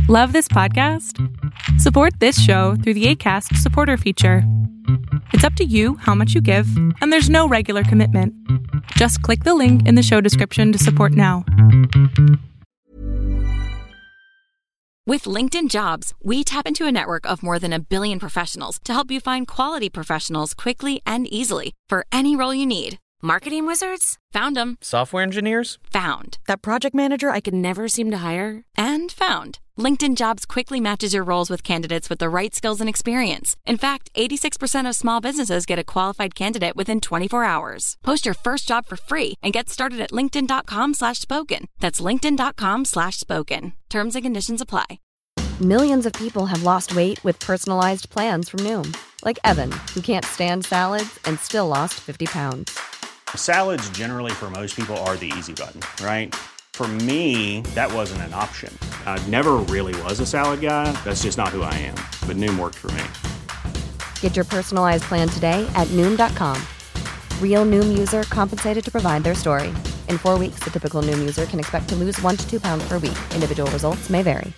Love this podcast? Support this show through the Acast supporter feature. It's up to you how much you give, and there's no regular commitment. Just click the link in the show description to support now. With LinkedIn Jobs, we tap into a network of more than 1 billion professionals to help you find quality professionals quickly and easily for any role you need. Marketing wizards? Found them. Software engineers? Found. That project manager I could never seem to hire? And found. LinkedIn Jobs quickly matches your roles with candidates with the right skills and experience. In fact, 86% of small businesses get a qualified candidate within 24 hours. Post your first job for free and get started at linkedin.com/spoken. That's linkedin.com/spoken. Terms and conditions apply. Millions of people have lost weight with personalized plans from Noom. Like Evan, who can't stand salads and still lost 50 pounds. Salads generally for most people are the easy button, right? For me, that wasn't an option. I never really was a salad guy. That's just not who I am. But Noom worked for me. Get your personalized plan today at Noom.com. Real Noom user compensated to provide their story. In 4 weeks, the typical Noom user can expect to lose 1 to 2 pounds per week. Individual results may vary.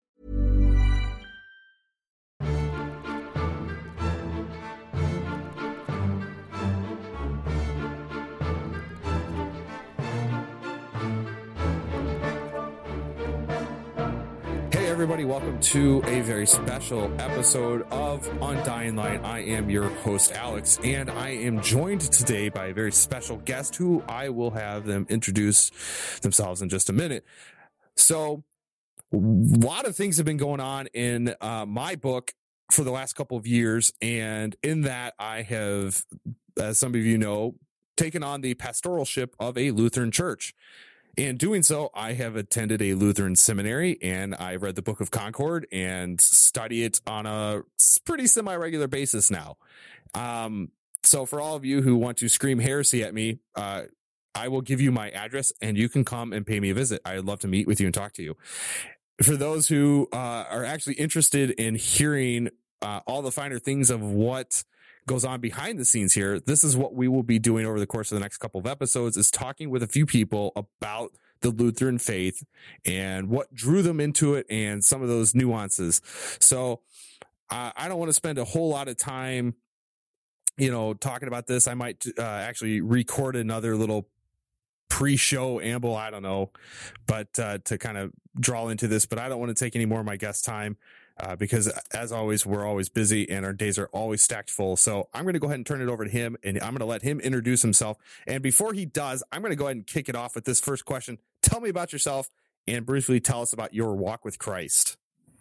Everybody, welcome to a very special episode of Undying Light. I am your host, Alex, and I am joined today by a very special guest who I will have them introduce themselves in just a minute. So, a lot of things have been going on in my book for the last couple of years, and in that I have, as some of you know, taken on the pastoralship of a Lutheran church. In doing so, I have attended a Lutheran seminary, and I read the Book of Concord and study it on a pretty semi-regular basis now. So for all of you who want to scream heresy at me, I will give you my address, and you can come and pay me a visit. I'd love to meet with you and talk to you. For those who are actually interested in hearing all the finer things of what goes on behind the scenes here, this is what we will be doing over the course of the next couple of episodes, is talking with a few people about the Lutheran faith and what drew them into it and some of those nuances. So I don't want to spend a whole lot of time, talking about this. I might actually record another little pre-show amble, I don't know, but to kind of draw into this, but I don't want to take any more of my guest time. Because as always, we're always busy and our days are always stacked full. So I'm going to go ahead and turn it over to him, and I'm going to let him introduce himself. And before he does, I'm going to go ahead and kick it off with this first question. Tell me about yourself and briefly tell us about your walk with Christ.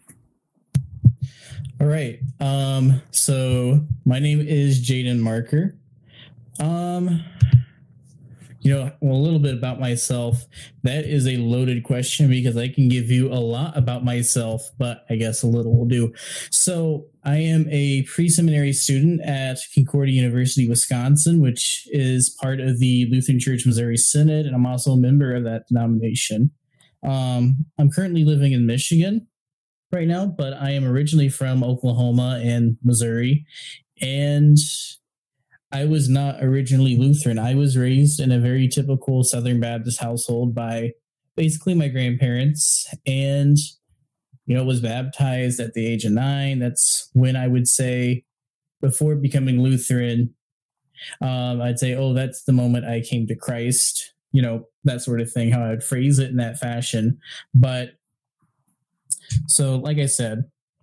All right. So my name is Jaden Marker. A little bit about myself. That is a loaded question because I can give you a lot about myself, but I guess a little will do. So I am a pre-seminary student at Concordia University, Wisconsin, which is part of the Lutheran Church Missouri Synod, and I'm also a member of that denomination. I'm currently living in Michigan right now, but I am originally from Oklahoma and Missouri, and I was not originally Lutheran. I was raised in a very typical Southern Baptist household by basically my grandparents, and, was baptized at the age of 9. That's when I would say, before becoming Lutheran, I'd say, oh, that's the moment I came to Christ, that sort of thing, how I would phrase it in that fashion. But so, like I said,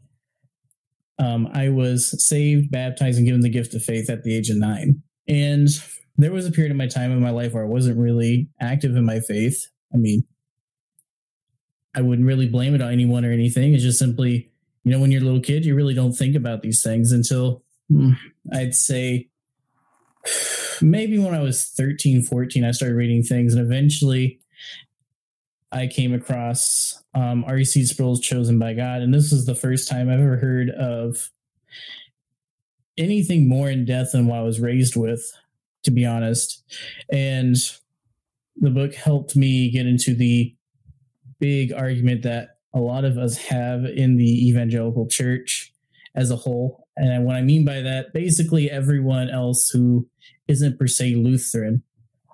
I was saved, baptized, and given the gift of faith at the age of 9. And there was a period of my time in my life where I wasn't really active in my faith. I mean, I wouldn't really blame it on anyone or anything. It's just simply, when you're a little kid, you really don't think about these things until I'd say maybe when I was 13, 14, I started reading things. And eventually I came across R.C. Sproul's Chosen by God. And this was the first time I've ever heard of anything more in depth than what I was raised with, to be honest. And the book helped me get into the big argument that a lot of us have in the evangelical church as a whole. And what I mean by that, basically everyone else who isn't per se Lutheran,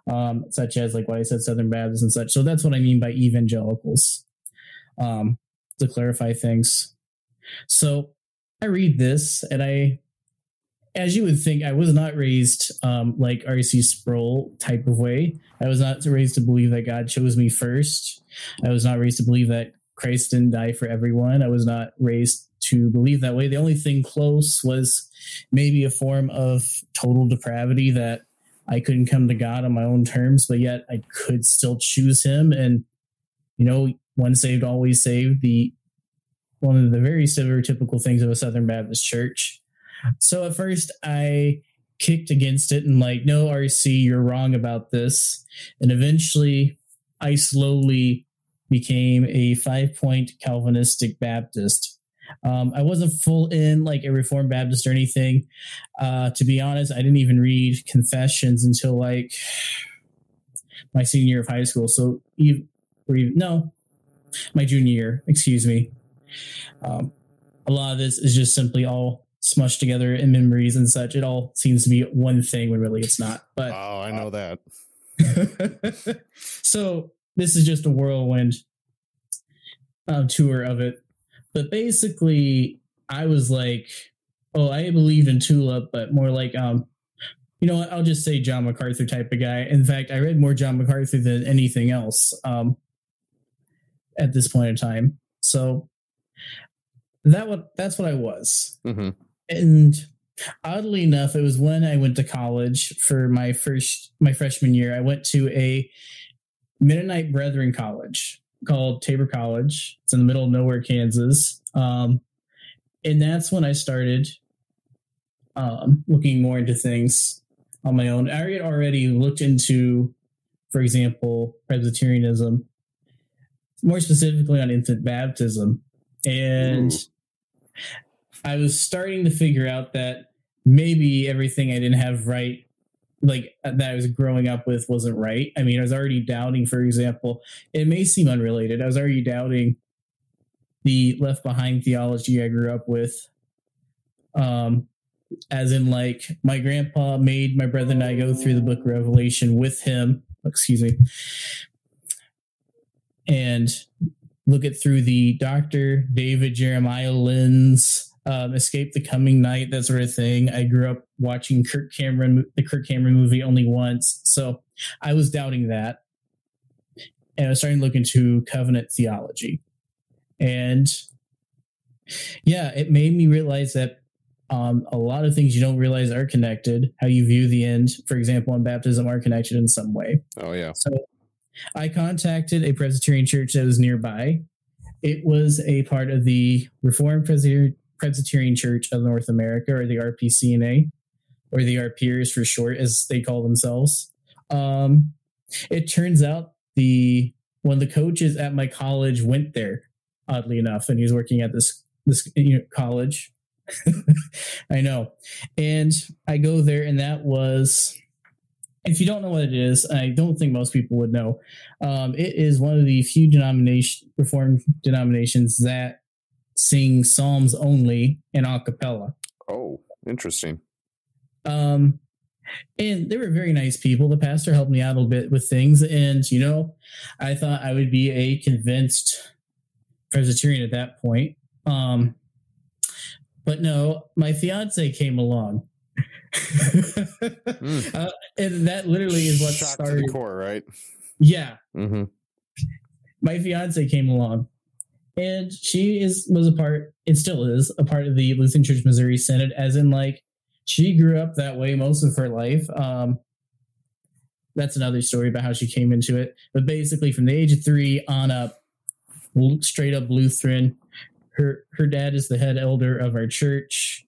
such as like what I said, Southern Baptists and such. So that's what I mean by evangelicals. to clarify things. So I read this, and as you would think, I was not raised like R.C. Sproul type of way. I was not raised to believe that God chose me first. I was not raised to believe that Christ didn't die for everyone. I was not raised to believe that way. The only thing close was maybe a form of total depravity, that I couldn't come to God on my own terms, but yet I could still choose him. And, once saved, always saved, one of the very stereotypical things of a Southern Baptist church. So at first I kicked against it and no, RC, you're wrong about this. And eventually I slowly became a 5-point Calvinistic Baptist. I wasn't full in like a Reformed Baptist or anything. To be honest, I didn't even read Confessions until my senior year of high school. So my junior year, excuse me. A lot of this is just simply all smushed together in memories and such. It all seems to be one thing when really it's not. But I know that. So this is just a whirlwind tour of it. But basically, I was like, I believed in Tulip, but more like, I'll just say John MacArthur type of guy. In fact, I read more John MacArthur than anything else at this point in time. So that's what I was. Mm-hmm. And oddly enough, it was when I went to college for my freshman year. I went to a Mennonite Brethren college called Tabor College. It's in the middle of nowhere, Kansas. And that's when I started looking more into things on my own. I had already looked into, for example, Presbyterianism, more specifically on infant baptism. And I was starting to figure out that maybe everything I didn't have right, like that I was growing up with, wasn't right. I mean, I was already doubting, for example, it may seem unrelated. I was already doubting the Left Behind theology I grew up with. As in, my grandpa made my brother and I go through the book of Revelation with him, and look it through the Dr. David Jeremiah lens, Escape the Coming Night, that sort of thing. I grew up watching the Kirk Cameron movie only once. So I was doubting that. And I was starting to look into covenant theology. And yeah, it made me realize that a lot of things you don't realize are connected. How you view the end, for example, in baptism, are connected in some way. Oh, yeah. So I contacted a Presbyterian church that was nearby. It was a part of the Reformed Presbyterian Church of North America, or the RPCNA, or the RPers for short, as they call themselves. It turns out one of the coaches at my college went there, oddly enough, and he's working at this college. I know. And I go there, and that was, if you don't know what it is, I don't think most people would know. It is one of the few Reformed denominations that sing psalms only in a cappella. Oh, interesting. And they were very nice people. The pastor helped me out a little bit with things. And, I thought I would be a convinced Presbyterian at that point. But no, my fiance came along. And that literally is what Shock started. To the core, right? Yeah. Mm-hmm. My fiance came along, and she was a part, it still is a part of the Lutheran Church Missouri Synod, as in she grew up that way most of her life. That's another story about how she came into it. But basically from the age of 3 on up, straight up Lutheran. Her dad is the head elder of our church.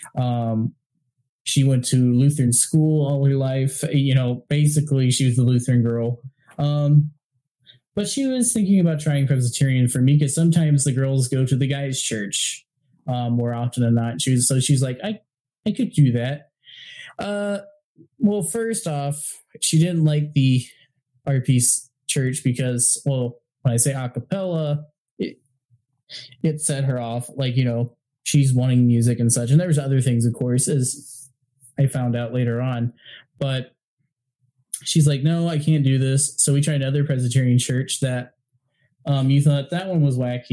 She went to Lutheran school all her life. Basically she was the Lutheran girl. But she was thinking about trying Presbyterian for me, because sometimes the girls go to the guys' church more often than not. She's like, I could do that. Well, first off, she didn't like the RP church because, when I say a cappella, it set her off. She's wanting music and such. And there was other things, of course, as I found out later on. But she's like, no, I can't do this. So we tried another Presbyterian church that you thought that one was wacky.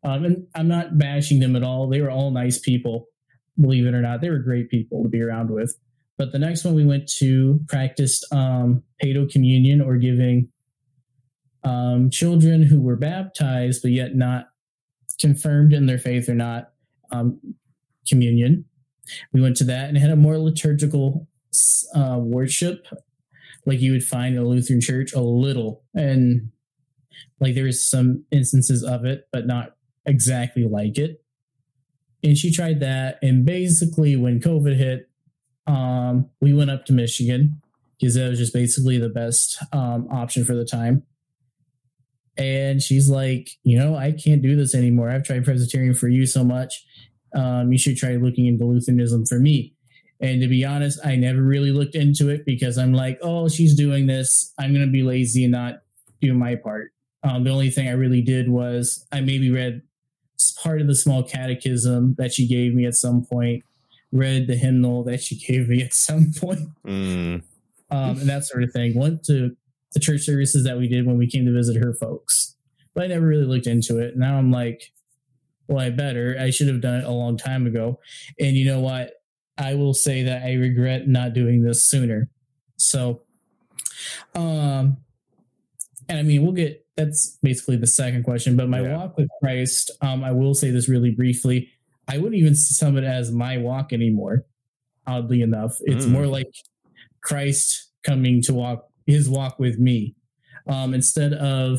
And I'm not bashing them at all. They were all nice people, believe it or not. They were great people to be around with. But the next one we went to practiced Paedo communion, or giving children who were baptized but yet not confirmed in their faith or not communion. We went to that and had a more liturgical worship like you would find in a Lutheran church, a little. And like there was some instances of it, but not exactly like it. And she tried that. And basically when COVID hit, we went up to Michigan because that was just basically the best option for the time. And she's like, I can't do this anymore. I've tried Presbyterian for you so much. You should try looking into Lutheranism for me. And to be honest, I never really looked into it because I'm like, oh, she's doing this. I'm going to be lazy and not do my part. The only thing I really did was I maybe read part of the small catechism that she gave me at some point, read the hymnal that she gave me at some point, and that sort of thing. Went to the church services that we did when we came to visit her folks, but I never really looked into it. Now I'm like, well, I should have done it a long time ago. And you know what? I will say that I regret not doing this sooner. So, and I mean, that's basically the second question, but my walk with Christ, I will say this really briefly. I wouldn't even sum it as my walk anymore. Oddly enough, it's more like Christ coming to walk his walk with me, instead of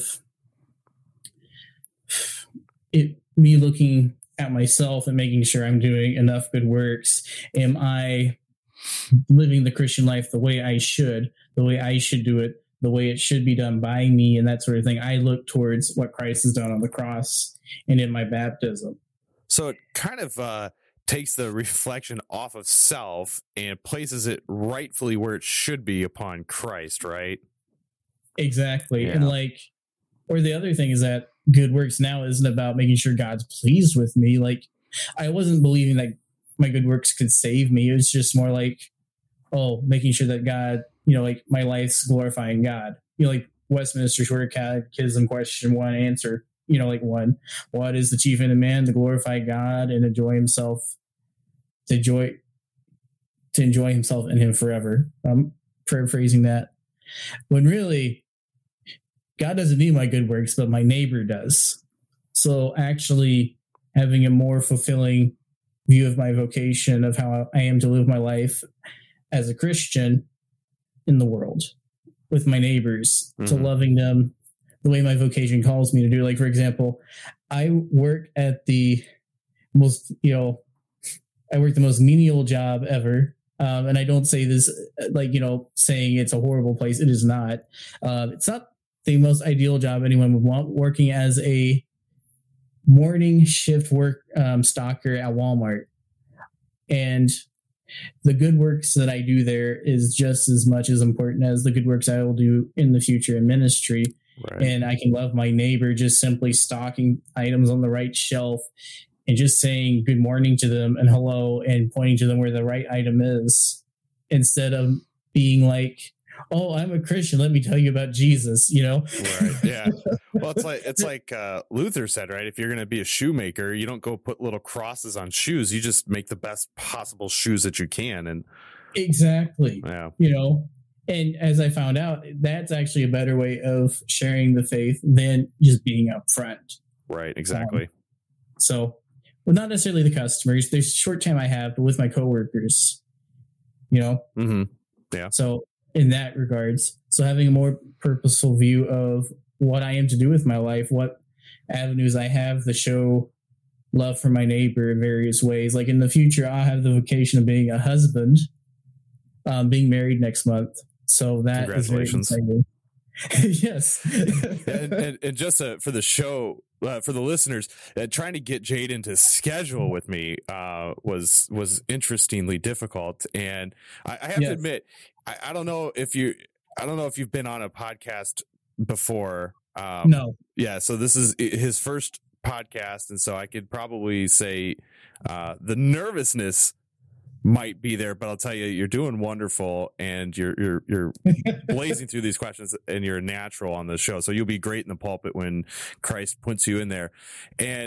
me looking at myself and making sure I'm doing enough good works. Am I living the Christian life the way I should do it, the way it should be done by me, and that sort of thing? I look towards what Christ has done on the cross and in my baptism. So it kind of takes the reflection off of self and places it rightfully where it should be upon Christ, right? Exactly. Yeah. And or the other thing is that good works now isn't about making sure God's pleased with me. Like, I wasn't believing that my good works could save me. It was just more like, making sure that God, my life's glorifying God. Like Westminster Shorter Catechism, question 1, answer, 1. What is the chief end of man? To glorify God and enjoy himself, to enjoy himself in him forever. I'm paraphrasing that. When really, God doesn't need my good works, but my neighbor does. So actually having a more fulfilling view of my vocation, of how I am to live my life as a Christian in the world with my neighbors, to loving them the way my vocation calls me to do. Like, for example, I work at the most menial job ever. And I don't say this saying it's a horrible place. It is not. It's not the most ideal job anyone would want, working as a morning shift stocker at Walmart. And the good works that I do there is just as much as important as the good works I will do in the future in ministry. Right. And I can love my neighbor just simply stocking items on the right shelf and just saying good morning to them and hello and pointing to them where the right item is, instead of being like, oh, I'm a Christian, let me tell you about Jesus, Right. Yeah. Well, it's like Luther said, right? If you're going to be a shoemaker, you don't go put little crosses on shoes. You just make the best possible shoes that you can. And exactly. Yeah. And as I found out, that's actually a better way of sharing the faith than just being up front. Right. Exactly. So, well, not necessarily the customers. There's a short time I have, but with my coworkers, Yeah. So in that regards, so having a more purposeful view of what I am to do with my life, what avenues I have to show love for my neighbor in various ways. Like in the future, I'll have the vocation of being a husband, being married next month. So that is very exciting. Yes. and just for the show, for the listeners, trying to get Jaden to schedule with me was interestingly difficult. And I have to admit, I don't know if you've been on a podcast before. No. Yeah. So this is his first podcast. And so I could probably say the nervousness might be there, but I'll tell you, you're doing wonderful and you're blazing through these questions and you're natural on the show. So you'll be great in the pulpit when Christ puts you in there. And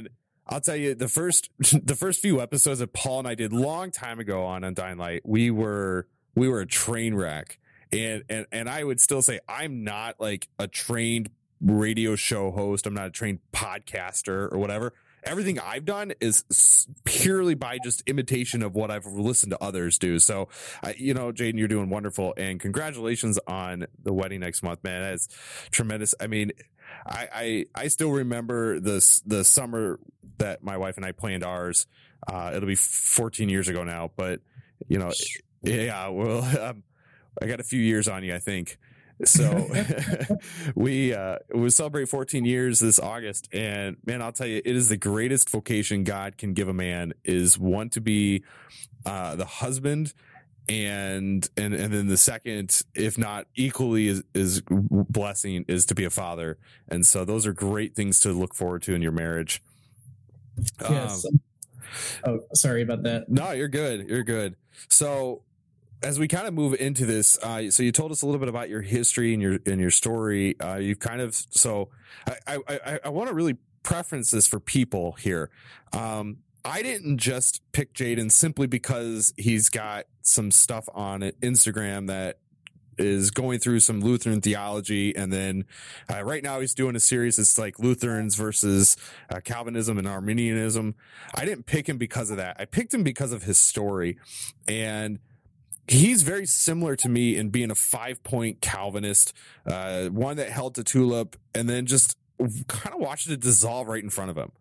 I'll tell you, the first few episodes that Paul and I did long time ago on Undying Light, we were a train wreck. And I would still say I'm not like a trained radio show host. I'm not a trained podcaster or whatever. Everything I've done is purely by just imitation of what I've listened to others do. So, Jaden, you're doing wonderful, and congratulations on the wedding next month, man. That's tremendous. I mean, I still remember the summer that my wife and I planned ours. It'll be 14 years ago now, but yeah, well, I got a few years on you, I think. So we celebrate 14 years this August, and man, I'll tell you, it is the greatest vocation God can give a man, is one to be the husband, and then the second, if not equally is blessing, is to be a father. And so those are great things to look forward to in your marriage. Yes. Oh, sorry about that. No, you're good. You're good. So, as we kind of move into this, so you told us a little bit about your history and your story. You've kind of, so I want to really preference this for people here. I didn't just pick Jaden simply because he's got some stuff on Instagram that is going through some Lutheran theology. And then right now he's doing a series. It's like Lutherans versus Calvinism and Arminianism. I didn't pick him because of that. I picked him because of his story. And he's very similar to me in being a 5-point Calvinist, one that held to Tulip and then just kind of watched it dissolve right in front of him.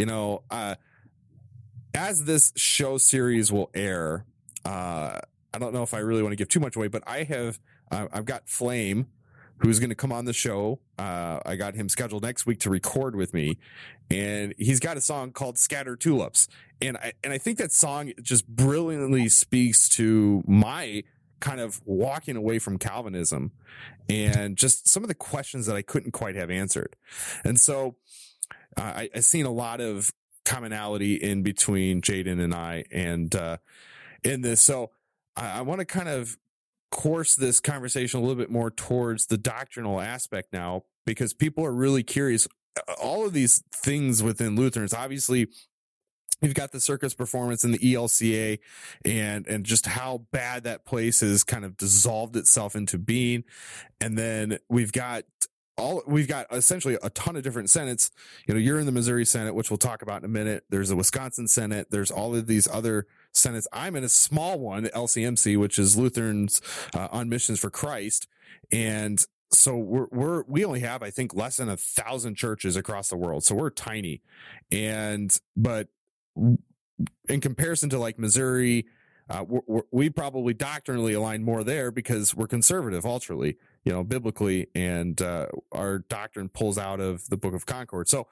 As this show series will air, I don't know if I really want to give too much away, but I've got Flame, who's going to come on the show. I got him scheduled next week to record with me, and he's got a song called Scattered Tulips. And I think that song just brilliantly speaks to my kind of walking away from Calvinism and just some of the questions that I couldn't quite have answered. And so I've seen a lot of commonality in between Jaden and I, and in this. So I want to kind of course this conversation a little bit more towards the doctrinal aspect now, because people are really curious. All of these things within Lutherans, obviously, you've got the circus performance in the ELCA and just how bad that place has kind of dissolved itself into being. And then we've got essentially a ton of different senates. You're in the Missouri Senate, which we'll talk about in a minute. There's a Wisconsin Senate. There's all of these other senates. I'm in a small one, the LCMC, which is Lutherans on Missions for Christ. And so we only have, I think, less than 1,000 churches across the world. So we're tiny. But in comparison to like Missouri, we probably doctrinally align more there because we're conservative ultrally, biblically, and our doctrine pulls out of the Book of Concord. So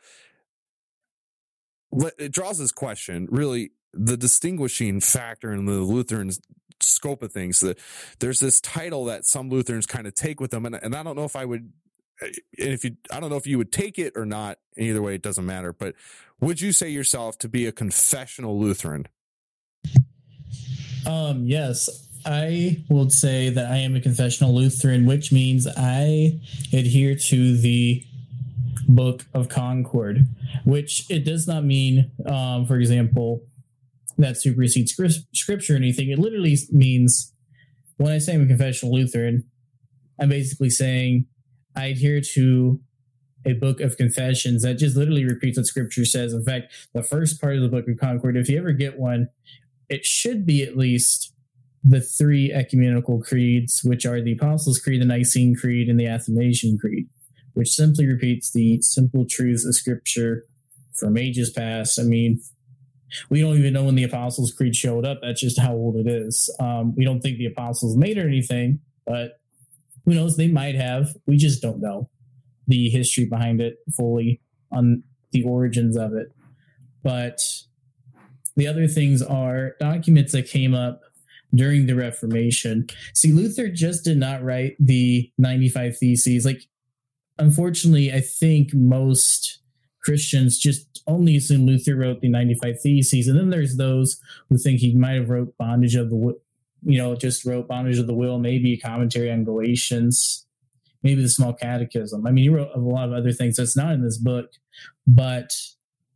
it draws this question, really, the distinguishing factor in the Lutheran scope of things. That there's this title that some Lutherans kind of take with them, and I don't know if I would, I don't know if you would take it or not. Either way, it doesn't matter. But would you say yourself to be a confessional Lutheran? Yes, I would say that I am a confessional Lutheran, which means I adhere to the Book of Concord, which it does not mean, for example, that supersedes scripture or anything. It literally means, when I say I'm a confessional Lutheran, I'm basically saying I adhere to a book of confessions that just literally repeats what scripture says. In fact, the first part of the Book of Concord, if you ever get one, it should be at least the 3 ecumenical creeds, which are the Apostles' Creed, the Nicene Creed, and the Athanasian Creed, which simply repeats the simple truths of Scripture from ages past. I mean, we don't even know when the Apostles' Creed showed up. That's just how old it is. We don't think the Apostles made it or anything, but who knows? They might have. We just don't know the history behind it fully, on the origins of it. But the other things are documents that came up during the Reformation. See, Luther just did not write the 95 Theses. Like, unfortunately, I think most Christians just only assume Luther wrote the 95 Theses. And then there's those who think he might have wrote Bondage of the Will, just wrote Bondage of the Will, maybe a commentary on Galatians, maybe the Small Catechism. I mean, he wrote a lot of other things that's not in this book, but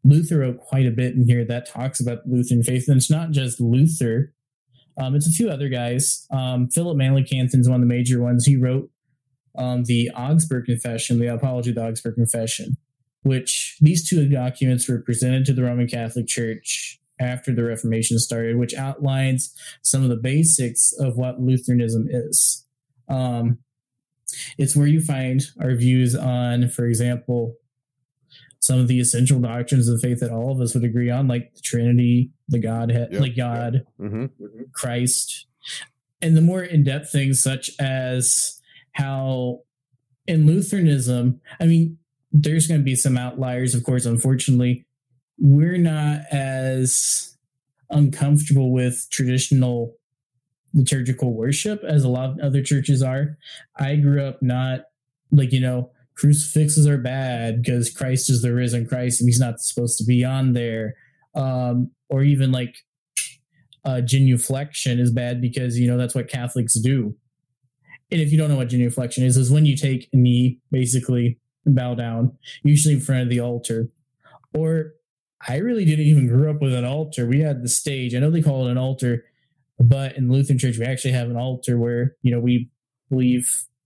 Luther wrote quite a bit in here that talks about the Lutheran faith, and it's not just Luther. It's a few other guys. Philip Melanchthon is one of the major ones. He wrote the Augsburg Confession, the Apology of the Augsburg Confession, which these two documents were presented to the Roman Catholic Church after the Reformation started, which outlines some of the basics of what Lutheranism is. It's where you find our views on, for example, some of the essential doctrines of the faith that all of us would agree on, like the Trinity, the Godhead, like God, Christ, and the more in-depth things such as how in Lutheranism, I mean, there's going to be some outliers, of course, unfortunately. We're not as uncomfortable with traditional liturgical worship as a lot of other churches are. I grew up not crucifixes are bad because Christ is the risen Christ and he's not supposed to be on there. Or even genuflection is bad because, that's what Catholics do. And if you don't know what genuflection is when you take a knee, basically, and bow down, usually in front of the altar. Or I really didn't even grow up with an altar. We had the stage. I know they call it an altar, but in the Lutheran Church, we actually have an altar where, we believe,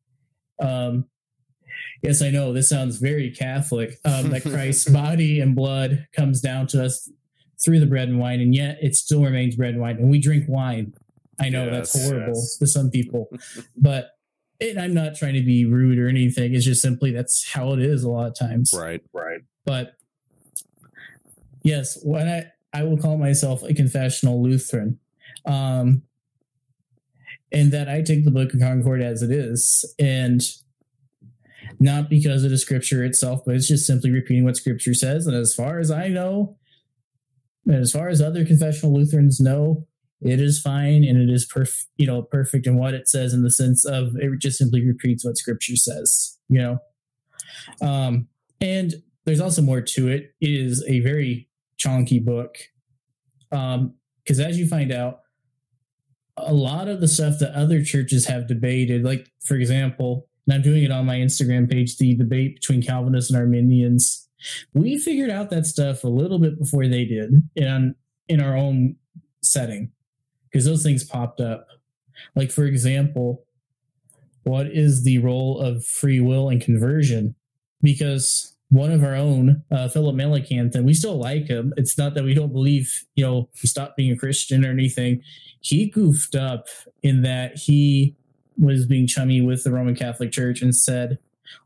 yes, I know this sounds very Catholic, that Christ's body and blood comes down to us through the bread and wine, and yet it still remains bread and wine. And we drink wine. I know that's horrible to some people, but I'm not trying to be rude or anything. It's just simply that's how it is a lot of times. Right. But yes, when I will call myself a confessional Lutheran, and that I take the Book of Concord as it is, and not because of the Scripture itself, but it's just simply repeating what Scripture says. And as far as I know, and as far as other confessional Lutherans know, it is fine, and it is perfect in what it says, in the sense of it just simply repeats what Scripture says, And there's also more to it. It is a very chonky book, because as you find out, a lot of the stuff that other churches have debated, like, for example, and I'm doing it on my Instagram page, the debate between Calvinists and Arminians, we figured out that stuff a little bit before they did in our own setting, because those things popped up. Like, for example, what is the role of free will and conversion? Because one of our own, Philip Melanchthon, we still like him. It's not that we don't believe, he stopped being a Christian or anything. He goofed up in that he was being chummy with the Roman Catholic Church and said,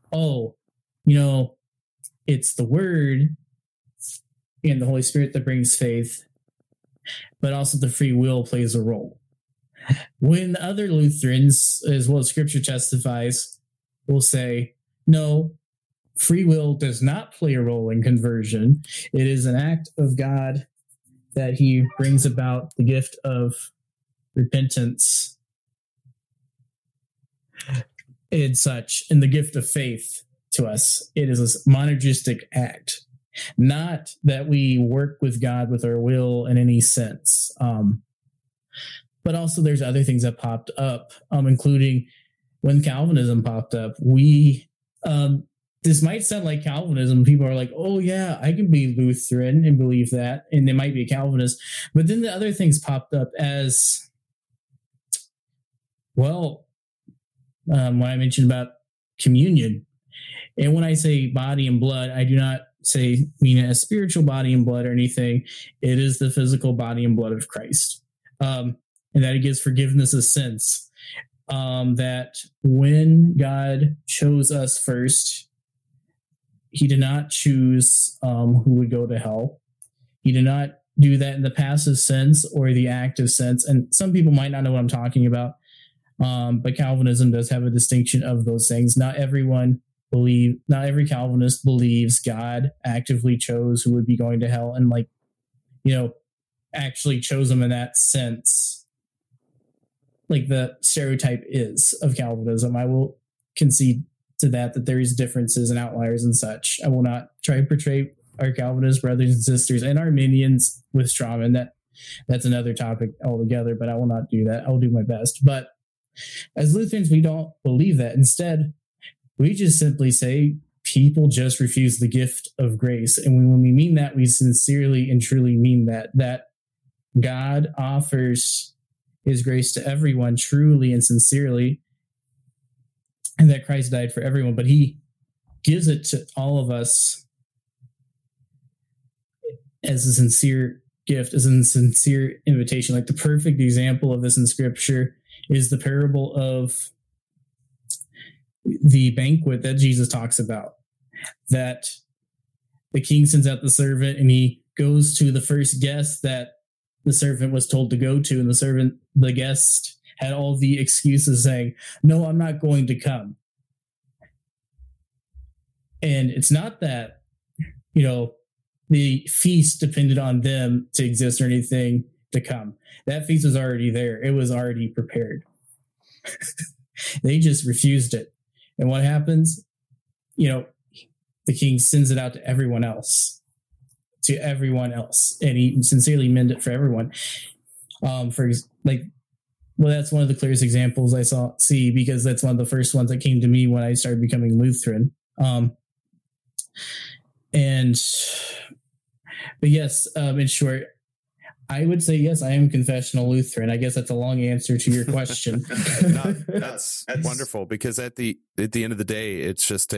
it's the Word and the Holy Spirit that brings faith, but also the free will plays a role. When other Lutherans, as well as Scripture testifies, will say, no, free will does not play a role in conversion. It is an act of God that he brings about the gift of repentance and such, and the gift of faith to us. It is a monergistic act, not that we work with God with our will in any sense. But also there's other things that popped up, including when Calvinism popped up. This might sound like Calvinism. People are like, oh yeah, I can be Lutheran and believe that, and they might be a Calvinist. But then the other things popped up as, well, when I mentioned about communion. And when I say body and blood, I do not mean a spiritual body and blood or anything. It is the physical body and blood of Christ. And that it gives forgiveness of sins. That when God chose us first, he did not choose who would go to hell. He did not do that in the passive sense or the active sense. And some people might not know what I'm talking about. But Calvinism does have a distinction of those things. Not every Calvinist believes God actively chose who would be going to hell and actually chose them in that sense. Like the stereotype is of Calvinism. I will concede to that there is differences and outliers and such. I will not try to portray our Calvinist brothers and sisters and Arminians with strawman. That's another topic altogether, but I will not do that. I will do my best. But as Lutherans, we don't believe that. Instead, we just simply say people just refuse the gift of grace. And when we mean that, we sincerely and truly mean that God offers his grace to everyone truly and sincerely, and that Christ died for everyone, but he gives it to all of us as a sincere gift, as a sincere invitation. Like the perfect example of this in scripture is the parable of the banquet that Jesus talks about, that the king sends out the servant and he goes to the first guest that the servant was told to go to, and the guest had all the excuses saying, no, I'm not going to come. And it's not that, the feast depended on them to exist or anything to come. That feast was already there. It was already prepared. They just refused it. And what happens? The king sends it out to everyone else. And he sincerely meant it for everyone. That's one of the clearest examples I see, because that's one of the first ones that came to me when I started becoming Lutheran. But yes, in short, I would say yes, I am confessional Lutheran. I guess that's a long answer to your question. No, that's wonderful, because at the end of the day, it's just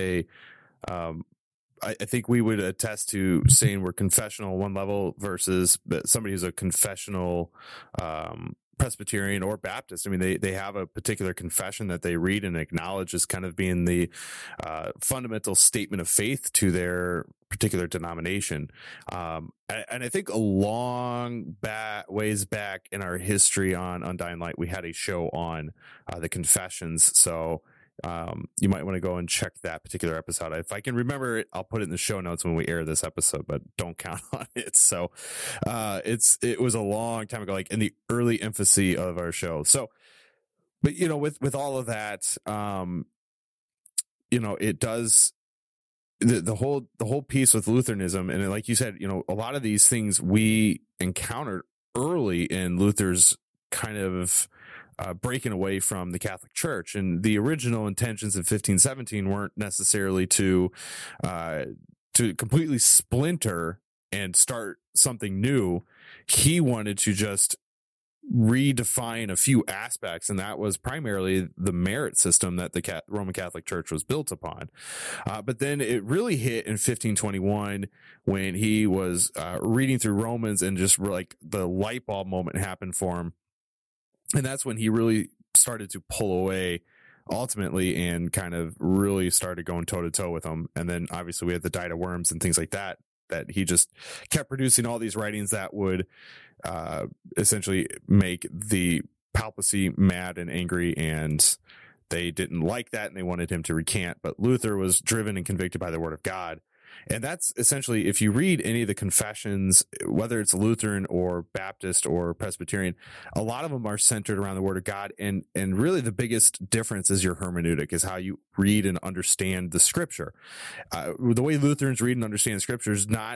I think we would attest to saying we're confessional one level versus somebody who's a confessional Presbyterian or Baptist. I mean, they have a particular confession that they read and acknowledge as kind of being the fundamental statement of faith to their particular denomination. And I think a long ways back in our history on Undying Light, we had a show on the confessions. So you might want to go and check that particular episode. If I can remember it, I'll put it in the show notes when we air this episode, but don't count on it. So it was a long time ago, like in the early infancy of our show. So, but with all of that, it does the whole piece with Lutheranism, and like you said, a lot of these things we encountered early in Luther's kind of breaking away from the Catholic Church. And the original intentions in 1517 weren't necessarily to completely splinter and start something new. He wanted to just redefine a few aspects, and that was primarily the merit system that the Roman Catholic Church was built upon. But then it really hit in 1521 when he was reading through Romans, and just like the light bulb moment happened for him. And that's when he really started to pull away ultimately and kind of really started going toe to toe with them. And then obviously we had the Diet of Worms and things like that he just kept producing all these writings that would essentially make the papacy mad and angry, and they didn't like that and they wanted him to recant. But Luther was driven and convicted by the word of God. And that's essentially, if you read any of the confessions, whether it's Lutheran or Baptist or Presbyterian, a lot of them are centered around the word of God. And really the biggest difference is your hermeneutic, is how you read and understand the scripture. The way Lutherans read and understand scripture is not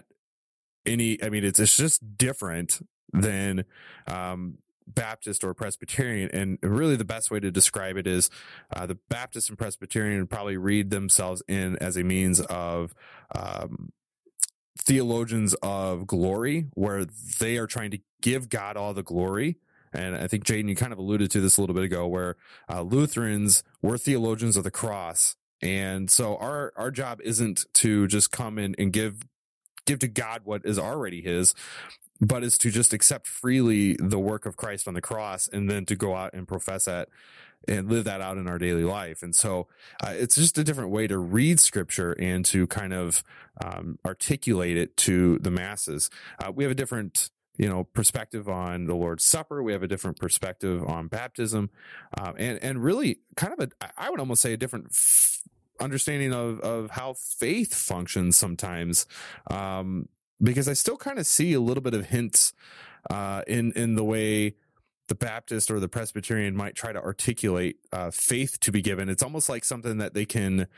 it's just different than Baptist or Presbyterian. And really the best way to describe it is the Baptist and Presbyterian would probably read themselves in as a means of theologians of glory, where they are trying to give God all the glory. And I think, Jaden, you kind of alluded to this a little bit ago, where Lutherans were theologians of the cross. And so our job isn't to just come in and give to God what is already his, but is to just accept freely the work of Christ on the cross, and then to go out and profess that and live that out in our daily life. And so it's just a different way to read scripture and to kind of articulate it to the masses. We have a different perspective on the Lord's Supper. We have a different perspective on baptism, and really kind of I would almost say a different understanding of how faith functions sometimes. Because I still kind of see a little bit of hints in the way the Baptist or the Presbyterian might try to articulate faith to be given. It's almost like something that they can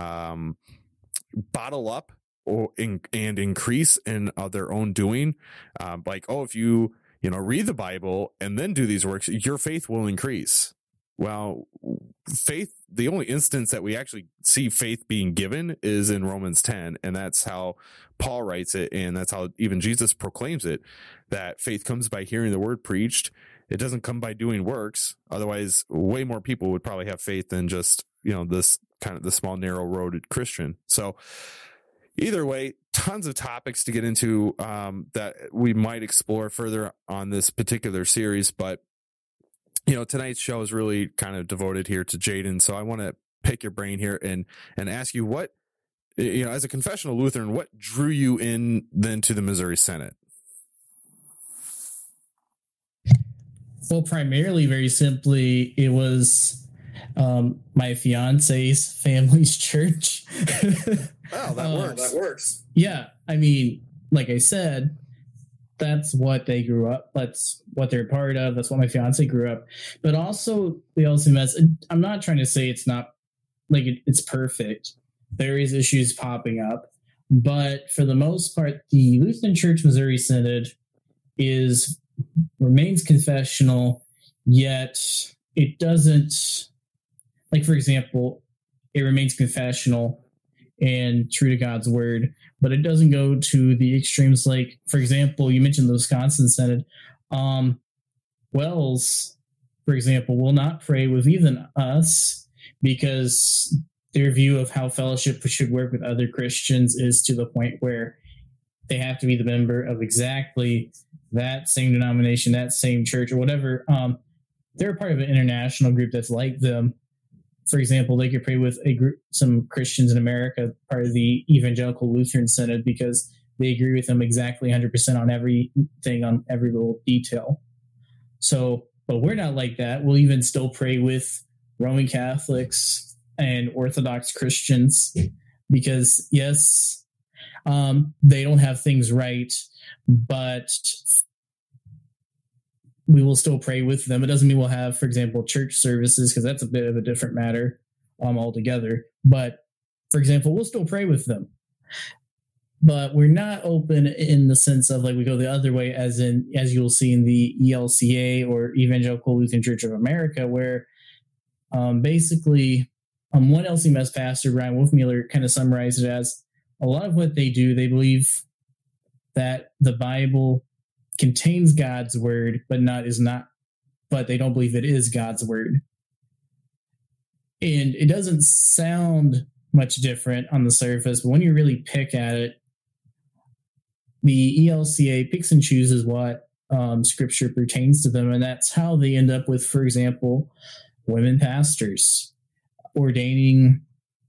bottle up and increase in their own doing. If you read the Bible and then do these works, your faith will increase. well, faith, the only instance that we actually see faith being given is in Romans 10. And that's how Paul writes it. And that's how even Jesus proclaims it, that faith comes by hearing the word preached. It doesn't come by doing works. Otherwise, way more people would probably have faith than just, this kind of the small, narrow roaded Christian. So either way, tons of topics to get into that we might explore further on this particular series. But, tonight's show is really kind of devoted here to Jaden. So I want to pick your brain here and ask you what, as a confessional Lutheran, what drew you in then to the Missouri Synod? Well, primarily, very simply, it was my fiance's family's church. Oh, that works. Yeah. I mean, like I said, that's what they grew up. That's what they're part of. That's what my fiance grew up. But also, the LCMS, I'm not trying to say it's not like it's perfect. There is issues popping up. But for the most part, the Lutheran Church Missouri Synod remains confessional, yet it doesn't, like, for example, it remains confessional and true to God's word, but it doesn't go to the extremes. Like, for example, you mentioned the Wisconsin Synod. Wells, for example, will not pray with even us because their view of how fellowship should work with other Christians is to the point where they have to be the member of exactly that same denomination, that same church, or whatever. They're part of an international group that's like them. For example, they could pray with some Christians in America, part of the Evangelical Lutheran Synod, because they agree with them exactly 100% on everything, on every little detail. So, but we're not like that. We'll even still pray with Roman Catholics and Orthodox Christians because, yes, they don't have things right, but we will still pray with them. It doesn't mean we'll have, for example, church services, because that's a bit of a different matter altogether. But, for example, we'll still pray with them. But we're not open in the sense of, like, we go the other way, as you'll see in the ELCA or Evangelical Lutheran Church of America, where basically one LCMS pastor, Brian Wolfmueller, kind of summarized it as a lot of what they do, they believe that the Bible contains God's word, but they don't believe it is God's word. And it doesn't sound much different on the surface, but when you really pick at it, the ELCA picks and chooses what scripture pertains to them. And that's how they end up with, for example, women pastors ordaining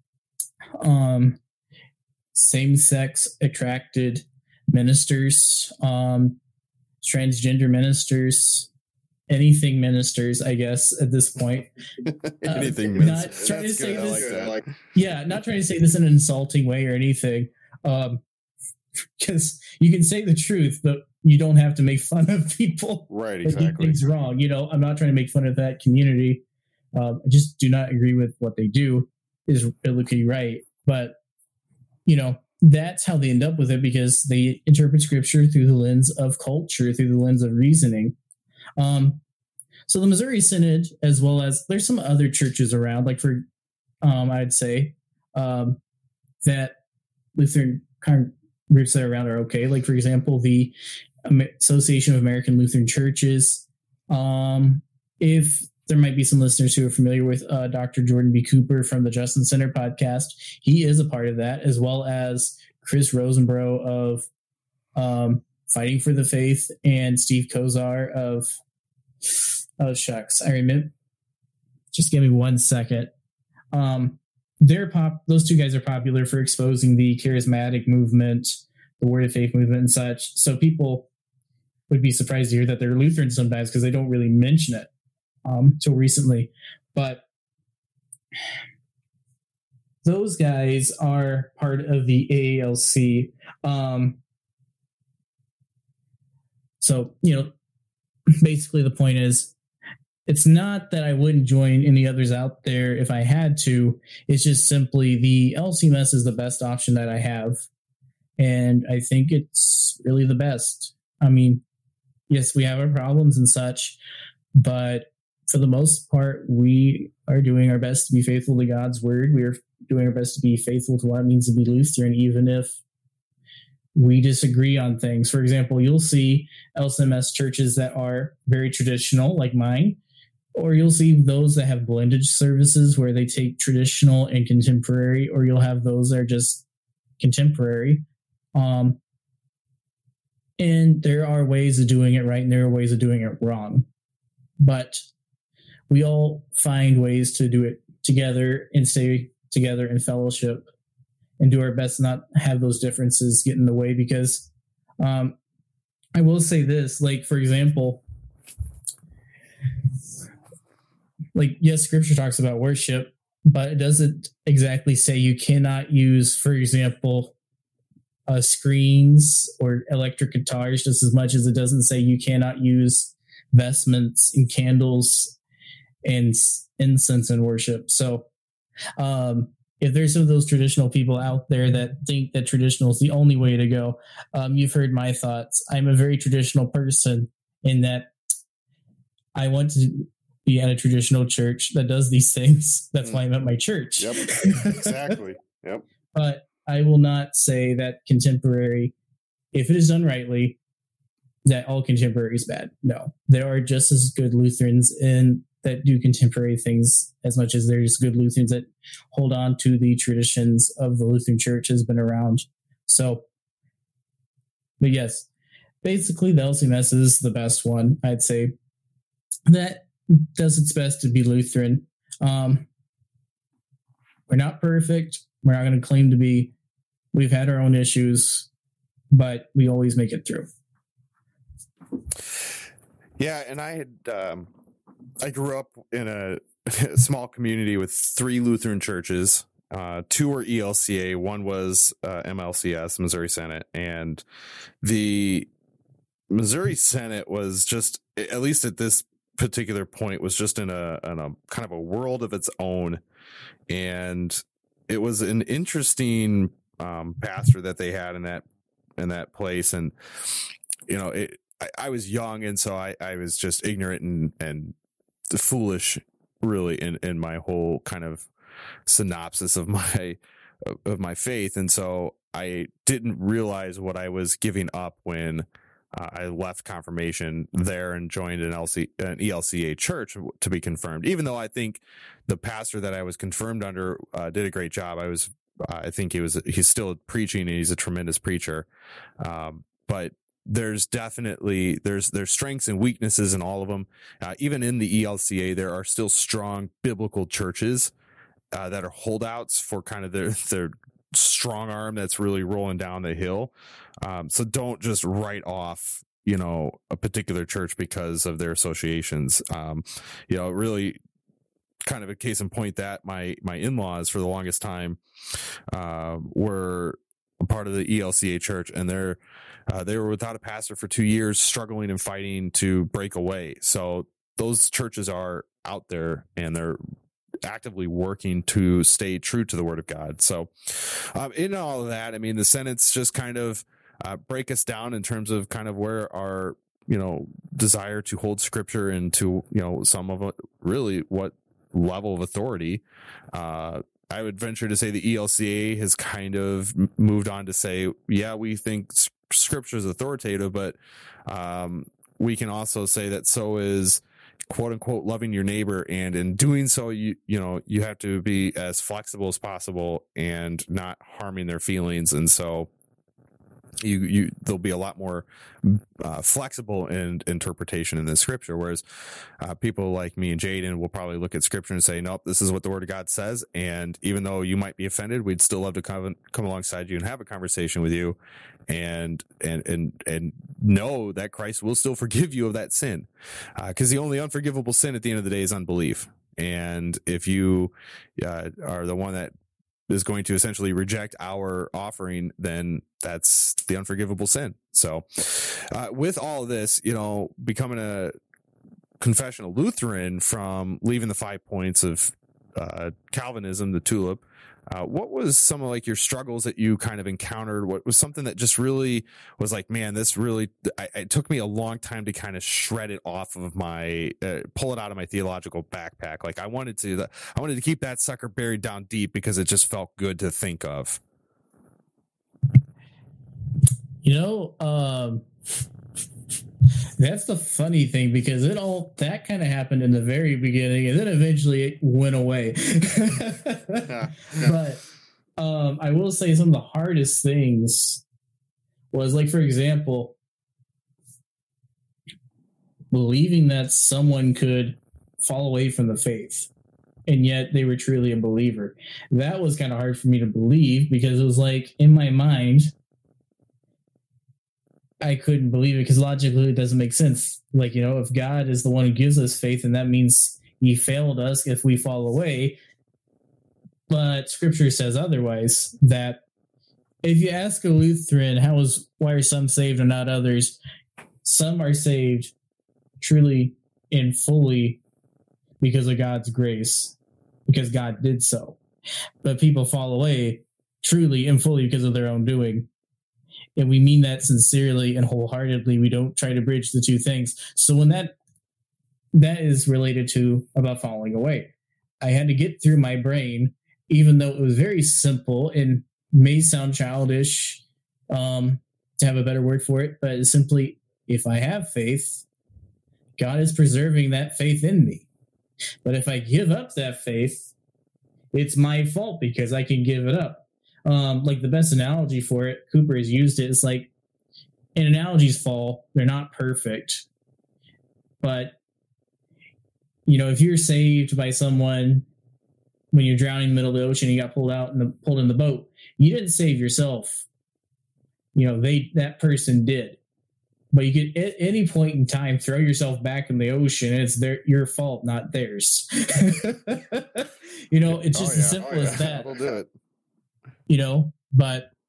same-sex attracted ministers, transgender ministers, anything ministers, I guess, at this point. Anything ministers. Not trying to say this. Not trying to say this in an insulting way or anything. Because you can say the truth, but you don't have to make fun of people. Right, exactly. That do things wrong. I'm not trying to make fun of that community. I just do not agree with what they do is biblically right. But, that's how they end up with it, because they interpret scripture through the lens of culture, through the lens of reasoning. So the Missouri Synod, as well as there's some other churches around, like for, I'd say that Lutheran groups that are around are okay. Like, for example, the Association of American Lutheran Churches. If there might be some listeners who are familiar with Dr. Jordan B. Cooper from the Justin Center podcast, he is a part of that, as well as Chris Rosenbrough of Fighting for the Faith and Steve Kozar of, I remember. Just give me 1 second. Those two guys are popular for exposing the charismatic movement, the Word of Faith movement and such. So people would be surprised to hear that they're Lutheran sometimes because they don't really mention it till recently. But those guys are part of the AALC. So, basically the point is, it's not that I wouldn't join any others out there if I had to. It's just simply the LCMS is the best option that I have. And I think it's really the best. I mean, yes, we have our problems and such, but for the most part, we are doing our best to be faithful to God's word. We are doing our best to be faithful to what it means to be Lutheran, even if we disagree on things. For example, you'll see LCMS churches that are very traditional, like mine, or you'll see those that have blended services where they take traditional and contemporary, or you'll have those that are just contemporary. And there are ways of doing it right and there are ways of doing it wrong. But we all find ways to do it together and stay together in fellowship and do our best to not have those differences get in the way. Because I will say this, like, for example, like, yes, scripture talks about worship, but it doesn't exactly say you cannot use, for example, screens or electric guitars, just as much as it doesn't say you cannot use vestments and candles and incense in worship. So if there's some of those traditional people out there that think that traditional is the only way to go, you've heard my thoughts. I'm a very traditional person in that I want to be at a traditional church that does these things. That's why I'm at my church. Yep, exactly. Yep. But I will not say that contemporary, if it is done rightly, that all contemporary is bad. No, there are just as good Lutherans that do contemporary things as much as there's good Lutherans that hold on to the traditions of the Lutheran Church has been around. So, but yes, basically the LCMS is the best one, I'd say, that does its best to be Lutheran. We're not perfect. We're not going to claim to be. We've had our own issues, but we always make it through. Yeah, and I grew up in a small community with 3 Lutheran churches. 2 were ELCA, 1 was MLCS, Missouri Synod, and the Missouri Synod was just, at least at this particular point, was just in a kind of a world of its own, and it was an interesting pastor that they had in that place. And you know, I was young, and so I was just ignorant and foolish, really, in my whole kind of synopsis of my faith, and so I didn't realize what I was giving up when I left confirmation there and joined an ELCA church to be confirmed. Even though I think the pastor that I was confirmed under did a great job, I think he's still preaching, and he's a tremendous preacher. But there's definitely there's strengths and weaknesses in all of them. Even in the ELCA, there are still strong biblical churches that are holdouts for kind of their strong arm that's really rolling down the hill. So don't just write off, a particular church because of their associations. Really kind of a case in point that my in-laws for the longest time were a part of the ELCA church, and they were without a pastor for 2 years, struggling and fighting to break away. So those churches are out there, and they're actively working to stay true to the Word of God. So in all of that, I mean, the Synods just kind of break us down in terms of kind of where our, desire to hold Scripture and to, some of it, really what level of authority. I would venture to say the ELCA has kind of moved on to say, yeah, we think Scripture is authoritative, but we can also say that so is, quote unquote, loving your neighbor, and in doing so, you have to be as flexible as possible and not harming their feelings. And so there'll be a lot more flexible in interpretation in the Scripture, whereas people like me and Jaden will probably look at Scripture and say, nope, this is what the Word of God says, and even though you might be offended, we'd still love to come alongside you and have a conversation with you and know that Christ will still forgive you of that sin, because the only unforgivable sin at the end of the day is unbelief. And if you are the one that is going to essentially reject our offering, then that's the unforgivable sin. So with all of this, becoming a confessional Lutheran, from leaving the 5 points of Calvinism, the tulip, What was some of like your struggles that you kind of encountered? What was something that just really was like, man, this really, it took me a long time to kind of shred it off of my, pull it out of my theological backpack. Like I wanted to keep that sucker buried down deep because it just felt good to think of. That's the funny thing, because that kind of happened in the very beginning, and then eventually it went away. But I will say some of the hardest things was, like, for example, believing that someone could fall away from the faith, and yet they were truly a believer. That was kind of hard for me to believe, because it was like, in my mind, I couldn't believe it because logically it doesn't make sense. Like, if God is the one who gives us faith, and that means he failed us if we fall away. But scripture says otherwise, that if you ask a Lutheran, why are some saved and not others? Some are saved truly and fully because of God's grace, because God did so. But people fall away truly and fully because of their own doing. And we mean that sincerely and wholeheartedly. We don't try to bridge the two things. So when that is related to about falling away, I had to get through my brain, even though it was very simple and may sound childish, to have a better word for it. But it's simply, if I have faith, God is preserving that faith in me. But if I give up that faith, it's my fault because I can give it up. Like the best analogy for it, Cooper has used it. It's like, and analogies fall; they're not perfect. But if you're saved by someone when you're drowning in the middle of the ocean, you got pulled out and pulled in the boat. You didn't save yourself. That person did. But you could at any point in time throw yourself back in the ocean, and it's your fault, not theirs. It's just as simple as that. That'll do it. But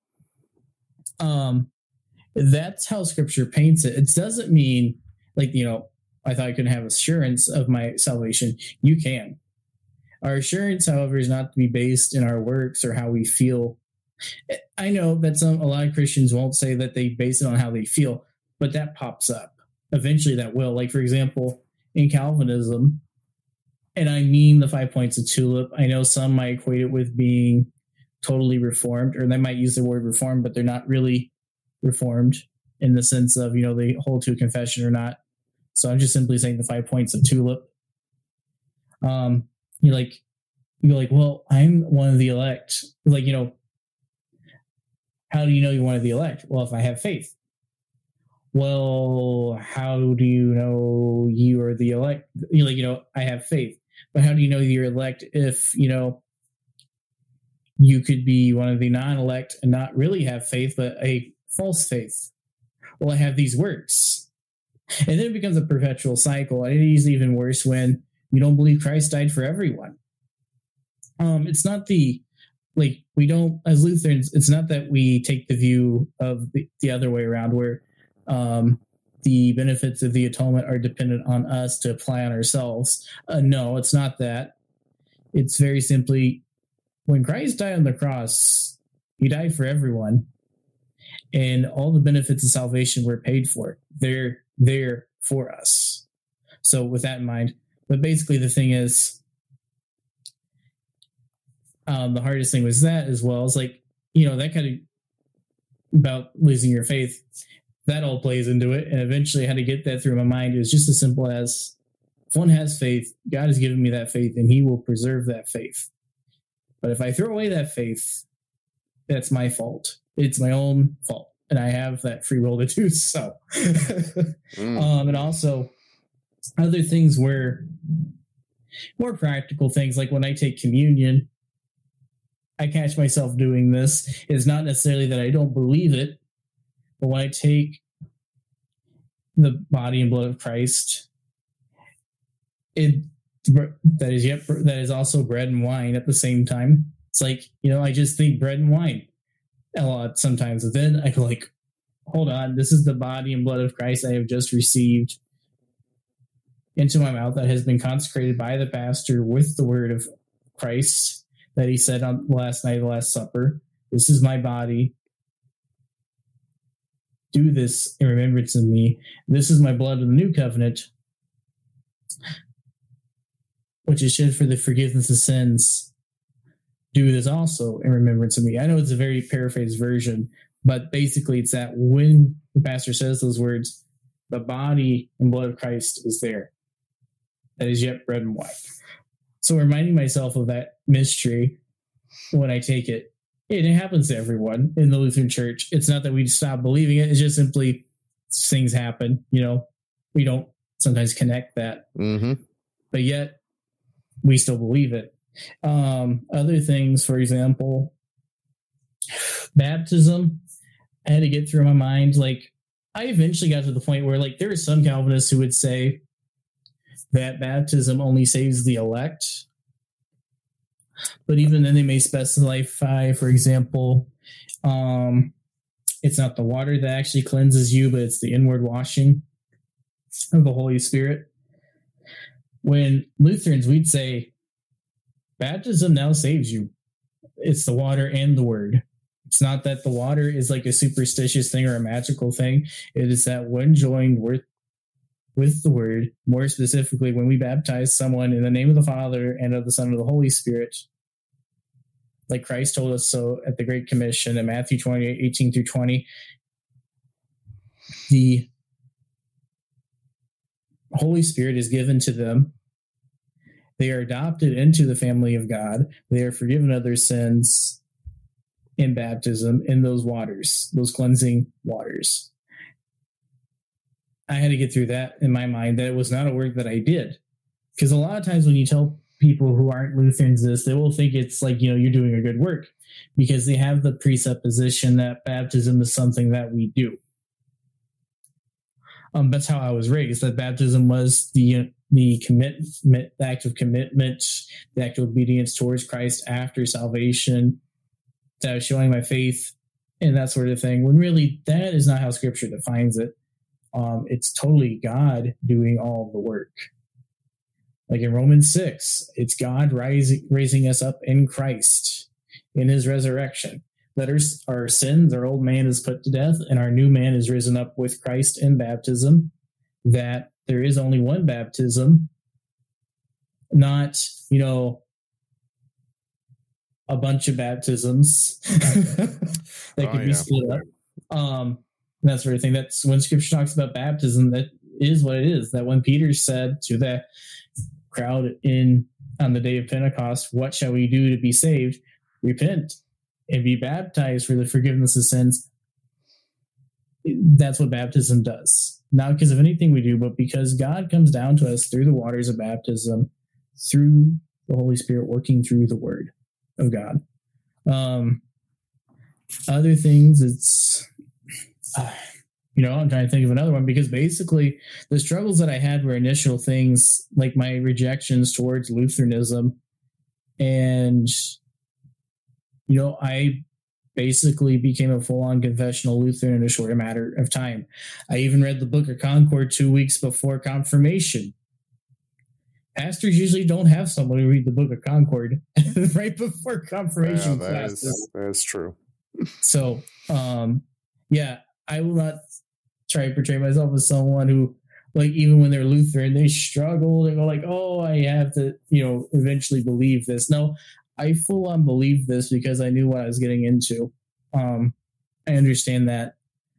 that's how scripture paints it. It doesn't mean like, I thought I couldn't have assurance of my salvation. You can. Our assurance, however, is not to be based in our works or how we feel. I know that a lot of Christians won't say that they base it on how they feel, but that pops up. Eventually that will. Like, for example, in Calvinism, and I mean the 5 points of tulip, I know some might equate it with being totally reformed, or they might use the word reformed, but they're not really reformed in the sense of, they hold to a confession or not. So I'm just simply saying the 5 points of tulip. You're like, well, I'm one of the elect. Like, how do you know you're one of the elect? Well, if I have faith. Well, how do you know you are the elect? You're like, I have faith. But how do you know you're elect if, you could be one of the non-elect and not really have faith, but a false faith? Well, I have these works. And then it becomes a perpetual cycle. And it is even worse when you don't believe Christ died for everyone. It's not we don't, as Lutherans, it's not that we take the view of the other way around where the benefits of the atonement are dependent on us to apply on ourselves. No, it's not that. It's very simply, when Christ died on the cross, he died for everyone, and all the benefits of salvation were paid for. They're there for us. So with that in mind, but basically the thing is, the hardest thing was that as well. It's like, that kind of about losing your faith, that all plays into it. And eventually I had to get that through my mind. It was just as simple as, if one has faith, God has given me that faith and he will preserve that faith. But if I throw away that faith, that's my fault. It's my own fault. And I have that free will to do so. And also other things were more practical things. Like when I take communion, I catch myself doing this. It's not necessarily that I don't believe it, but when I take the body and blood of Christ, that is also bread and wine at the same time. It's like, I just think bread and wine a lot sometimes. And then I go like, hold on, this is the body and blood of Christ I have just received into my mouth that has been consecrated by the pastor with the word of Christ. that he said on last night, the Last Supper. This is my body. Do this in remembrance of me. This is my blood of the new covenant, which is shed for the forgiveness of sins. Do this also in remembrance of me. I know it's a very paraphrased version, but basically it's that when the pastor says those words, the body and blood of Christ is there. That is yet bread and wine. So reminding myself of that mystery when I take it. It happens to everyone in the Lutheran Church. It's not that we stop believing it. It's just simply things happen. You know, we don't sometimes connect that. Mm-hmm. But yet we still believe it. Other things, for example, baptism, I had to get through my mind. Like, I eventually got to the point where, like, there are some Calvinists who would say that baptism only saves the elect. But even then, they may specify, for example, it's not the water that actually cleanses you, but it's the inward washing of the Holy Spirit. When Lutherans, we'd say, baptism now saves you. It's the water and the word. It's not that the water is like a superstitious thing or a magical thing. It is that when joined with the word, more specifically, when we baptize someone in the name of the Father and of the Son and of the Holy Spirit, like Christ told us so at the Great Commission in Matthew 28, 18 through 20, the Holy Spirit is given to them. They are adopted into the family of God. They are forgiven of their sins in baptism in those waters, those cleansing waters. I had to get through that in my mind, that it was not a work that I did. Because a lot of times when you tell people who aren't Lutherans this, they will think it's like, you know, you're doing a good work, because they have the presupposition that baptism is something that we do. That's how I was raised, that baptism was the commitment, the act of commitment, the act of obedience towards Christ after salvation, that I was showing my faith and that sort of thing, when really that is not how Scripture defines it. It's totally God doing all the work. Like in Romans 6, it's God raising us up in Christ, in his resurrection. That our sins, our old man is put to death, and our new man is risen up with Christ in baptism. That there is only one baptism, not, you know, a bunch of baptisms that could be split up. That sort of thing. That's when Scripture talks about baptism, that is what it is. That when Peter said to that crowd on the day of Pentecost, what shall we do to be saved? Repent and be baptized for the forgiveness of sins. That's what baptism does. Not because of anything we do, but because God comes down to us through the waters of baptism, through the Holy Spirit working through the Word of God. Other things, it's... I'm trying to think of another one, because basically the struggles that I had were initial things like my rejections towards Lutheranism. And, I basically became a full-on confessional Lutheran in a short matter of time. I even read the Book of Concord 2 weeks before confirmation. Pastors usually don't have someone who read the Book of Concord right before confirmation classes. That is true. So, I will not try to portray myself as someone who, like, even when they're Lutheran, they struggle. They go like, oh, I have to, eventually believe this. No, I full on believe this because I knew what I was getting into. I understand that.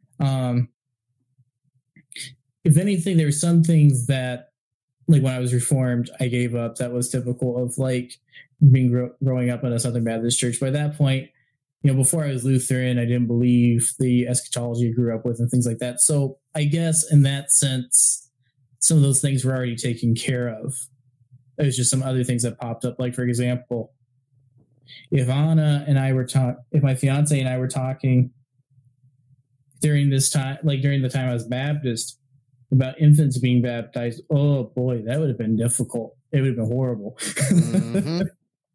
If anything, there were some things that, like when I was Reformed, I gave up. That was typical of like being growing up in a Southern Baptist church. By that point, before I was Lutheran, I didn't believe the eschatology I grew up with and things like that. So I guess in that sense, some of those things were already taken care of. It was just some other things that popped up. Like, for example, if my fiance and I were talking during this time, like during the time I was Baptist, about infants being baptized, oh boy, that would have been difficult. It would have been horrible. Mm-hmm.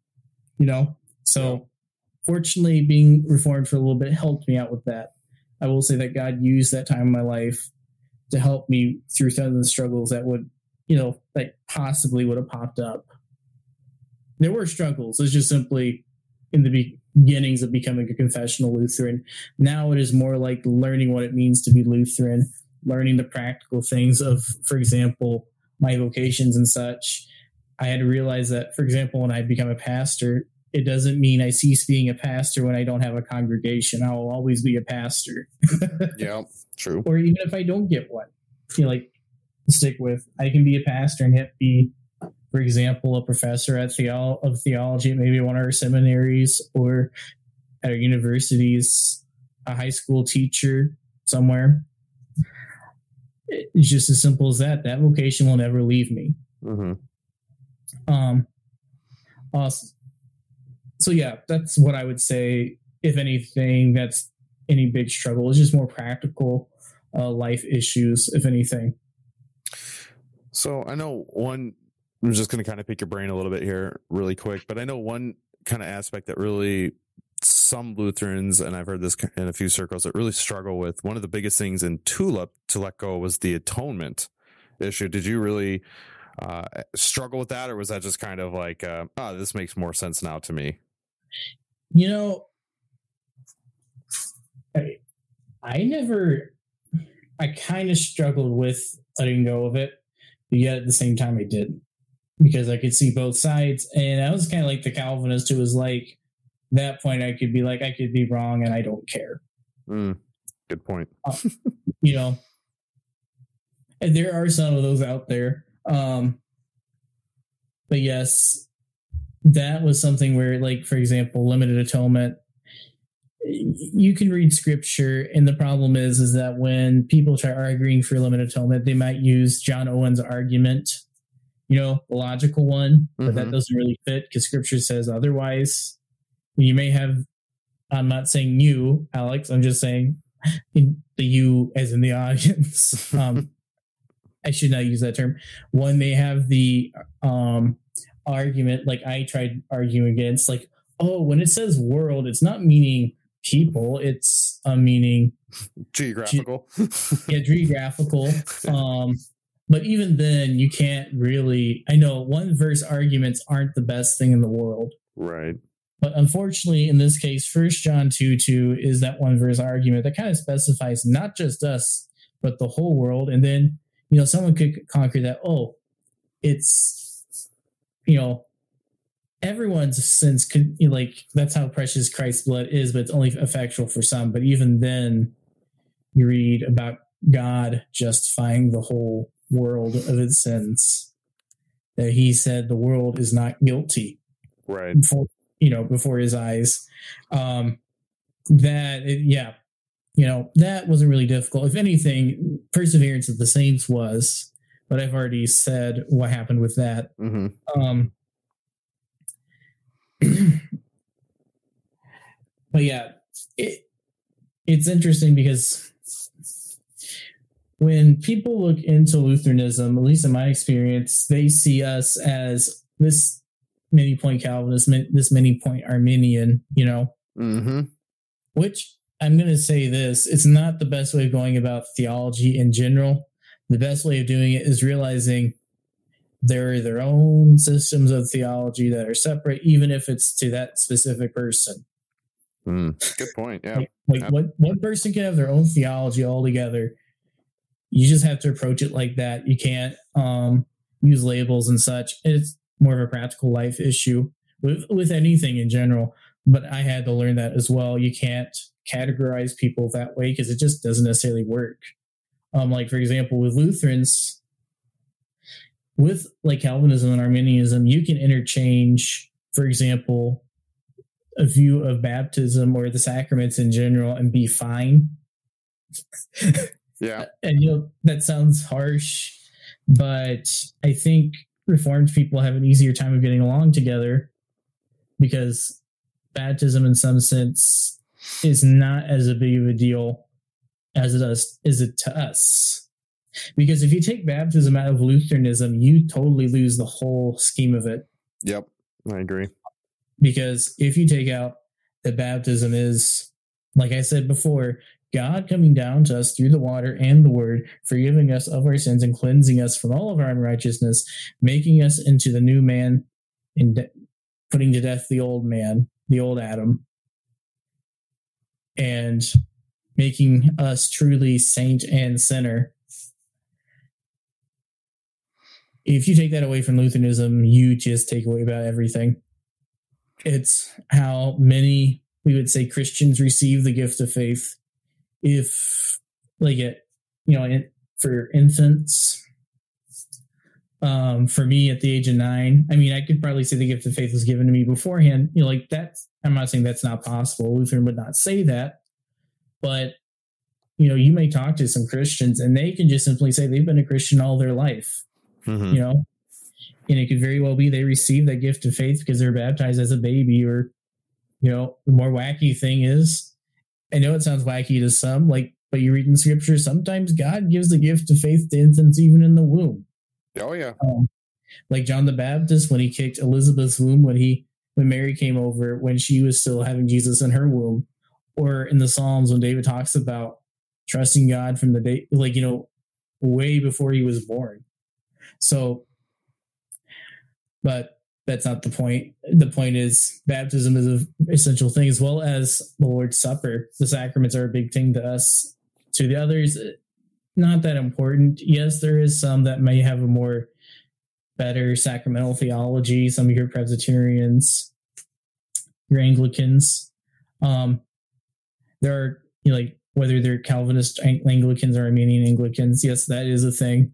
So fortunately, being Reformed for a little bit helped me out with that. I will say that God used that time in my life to help me through some of the struggles that would, that possibly would have popped up. There were struggles. It's just simply in the beginnings of becoming a confessional Lutheran. Now it is more like learning what it means to be Lutheran, learning the practical things of, for example, my vocations and such. I had to realize that, for example, when I become a pastor, it doesn't mean I cease being a pastor when I don't have a congregation. I will always be a pastor. Yeah, true. Or even if I don't get one, like stick with, I can be a pastor and yet be, for example, a professor of theology at maybe one of our seminaries, or at our universities, a high school teacher somewhere. It's just as simple as that. That vocation will never leave me. Mm-hmm. Awesome. So yeah, that's what I would say. If anything, that's any big struggle. It's just more practical life issues, if anything. So I know one, I'm just going to kind of pick your brain a little bit here really quick, but I know one kind of aspect that really some Lutherans, and I've heard this in a few circles, that really struggle with. One of the biggest things in TULIP to let go was the atonement issue. Did you really struggle with that, or was that just kind of like, this makes more sense now to me? You know, I kind of struggled with letting go of it, but yet at the same time I didn't, because I could see both sides. And I was kind of like the Calvinist who was like, that point I could be like, I could be wrong and I don't care. Good point. You know, and there are some of those out there. But yes, that was something where, like, for example, limited atonement, you can read scripture, and the problem is that when people try arguing for limited atonement, they might use John Owen's argument, you know, the logical one, but that doesn't really fit because scripture says otherwise. You may have, I'm not saying you, Alex, I'm just saying the you as in the audience. I should not use that term. One may have the argument, like I tried arguing against, like, oh, when it says world, it's not meaning people, it's meaning geographical. Geographical. But even then, you can't really. I know one verse arguments aren't the best thing in the world, right? But unfortunately, in this case, 1 John 2:2 is that one verse argument that kind of specifies not just us, but the whole world. And then, you know, someone could conquer that. Oh, it's, you know, everyone's sins could, you know, like, that's how precious Christ's blood is, but it's only effectual for some. But even then, you read about God justifying the whole world of its sins. That he said the world is not guilty. Right. Before his eyes. That wasn't really difficult. If anything, perseverance of the saints was, but I've already said what happened with that. But yeah, it's interesting because when people look into Lutheranism, at least in my experience, they see us as this many point Calvinist, this many point Arminian, you know, which I'm going to say this, it's not the best way of going about theology in general. The best way of doing it is realizing there are their own systems of theology that are separate, even if it's to that specific person. Good point. Yeah. One person can have their own theology altogether. You just have to approach it like that. You can't use labels and such. It's more of a practical life issue with anything in general. But I had to learn that as well. You can't categorize people that way because it just doesn't necessarily work. Like, for example, with Lutherans, with like Calvinism and Arminianism, you can interchange, for example, a view of baptism or the sacraments in general and be fine. Yeah. And, you know, that sounds harsh, but I think Reformed people have an easier time of getting along together because baptism in some sense is not as a big of a deal as it is to us. Because if you take baptism out of Lutheranism, you totally lose the whole scheme of it. Yep, I agree. Because if you take out that baptism is, like I said before, God coming down to us through the water and the word, forgiving us of our sins and cleansing us from all of our unrighteousness, making us into the new man and putting to death the old man, the old Adam and making us truly saint and sinner. If you take that away from Lutheranism, you just take away about everything. It's how many, we would say, Christians receive the gift of faith. If, like, for infants, for me at the age of 9, I mean, I could probably say the gift of faith was given to me beforehand. Like that's, I'm not saying that's not possible. Lutheran would not say that, but you may talk to some Christians and they can just simply say they've been a Christian all their life. And it could very well be they receive that gift of faith because they're baptized as a baby, or, the more wacky thing is, I know it sounds wacky to some, but you read in scripture, sometimes God gives the gift of faith to infants even in the womb. Oh yeah. Like John the Baptist, when he kicked Elizabeth's womb, when Mary came over, when she was still having Jesus in her womb, or in the Psalms, when David talks about trusting God from the day, way before he was born. So, but that's not the point. The point is baptism is an essential thing, as well as the Lord's Supper. The sacraments are a big thing to us. To the others, not that important. Yes, there is some that may have a better sacramental theology. Some of your Presbyterians, your Anglicans. There are, whether they're Calvinist Anglicans or Armenian Anglicans. Yes, that is a thing.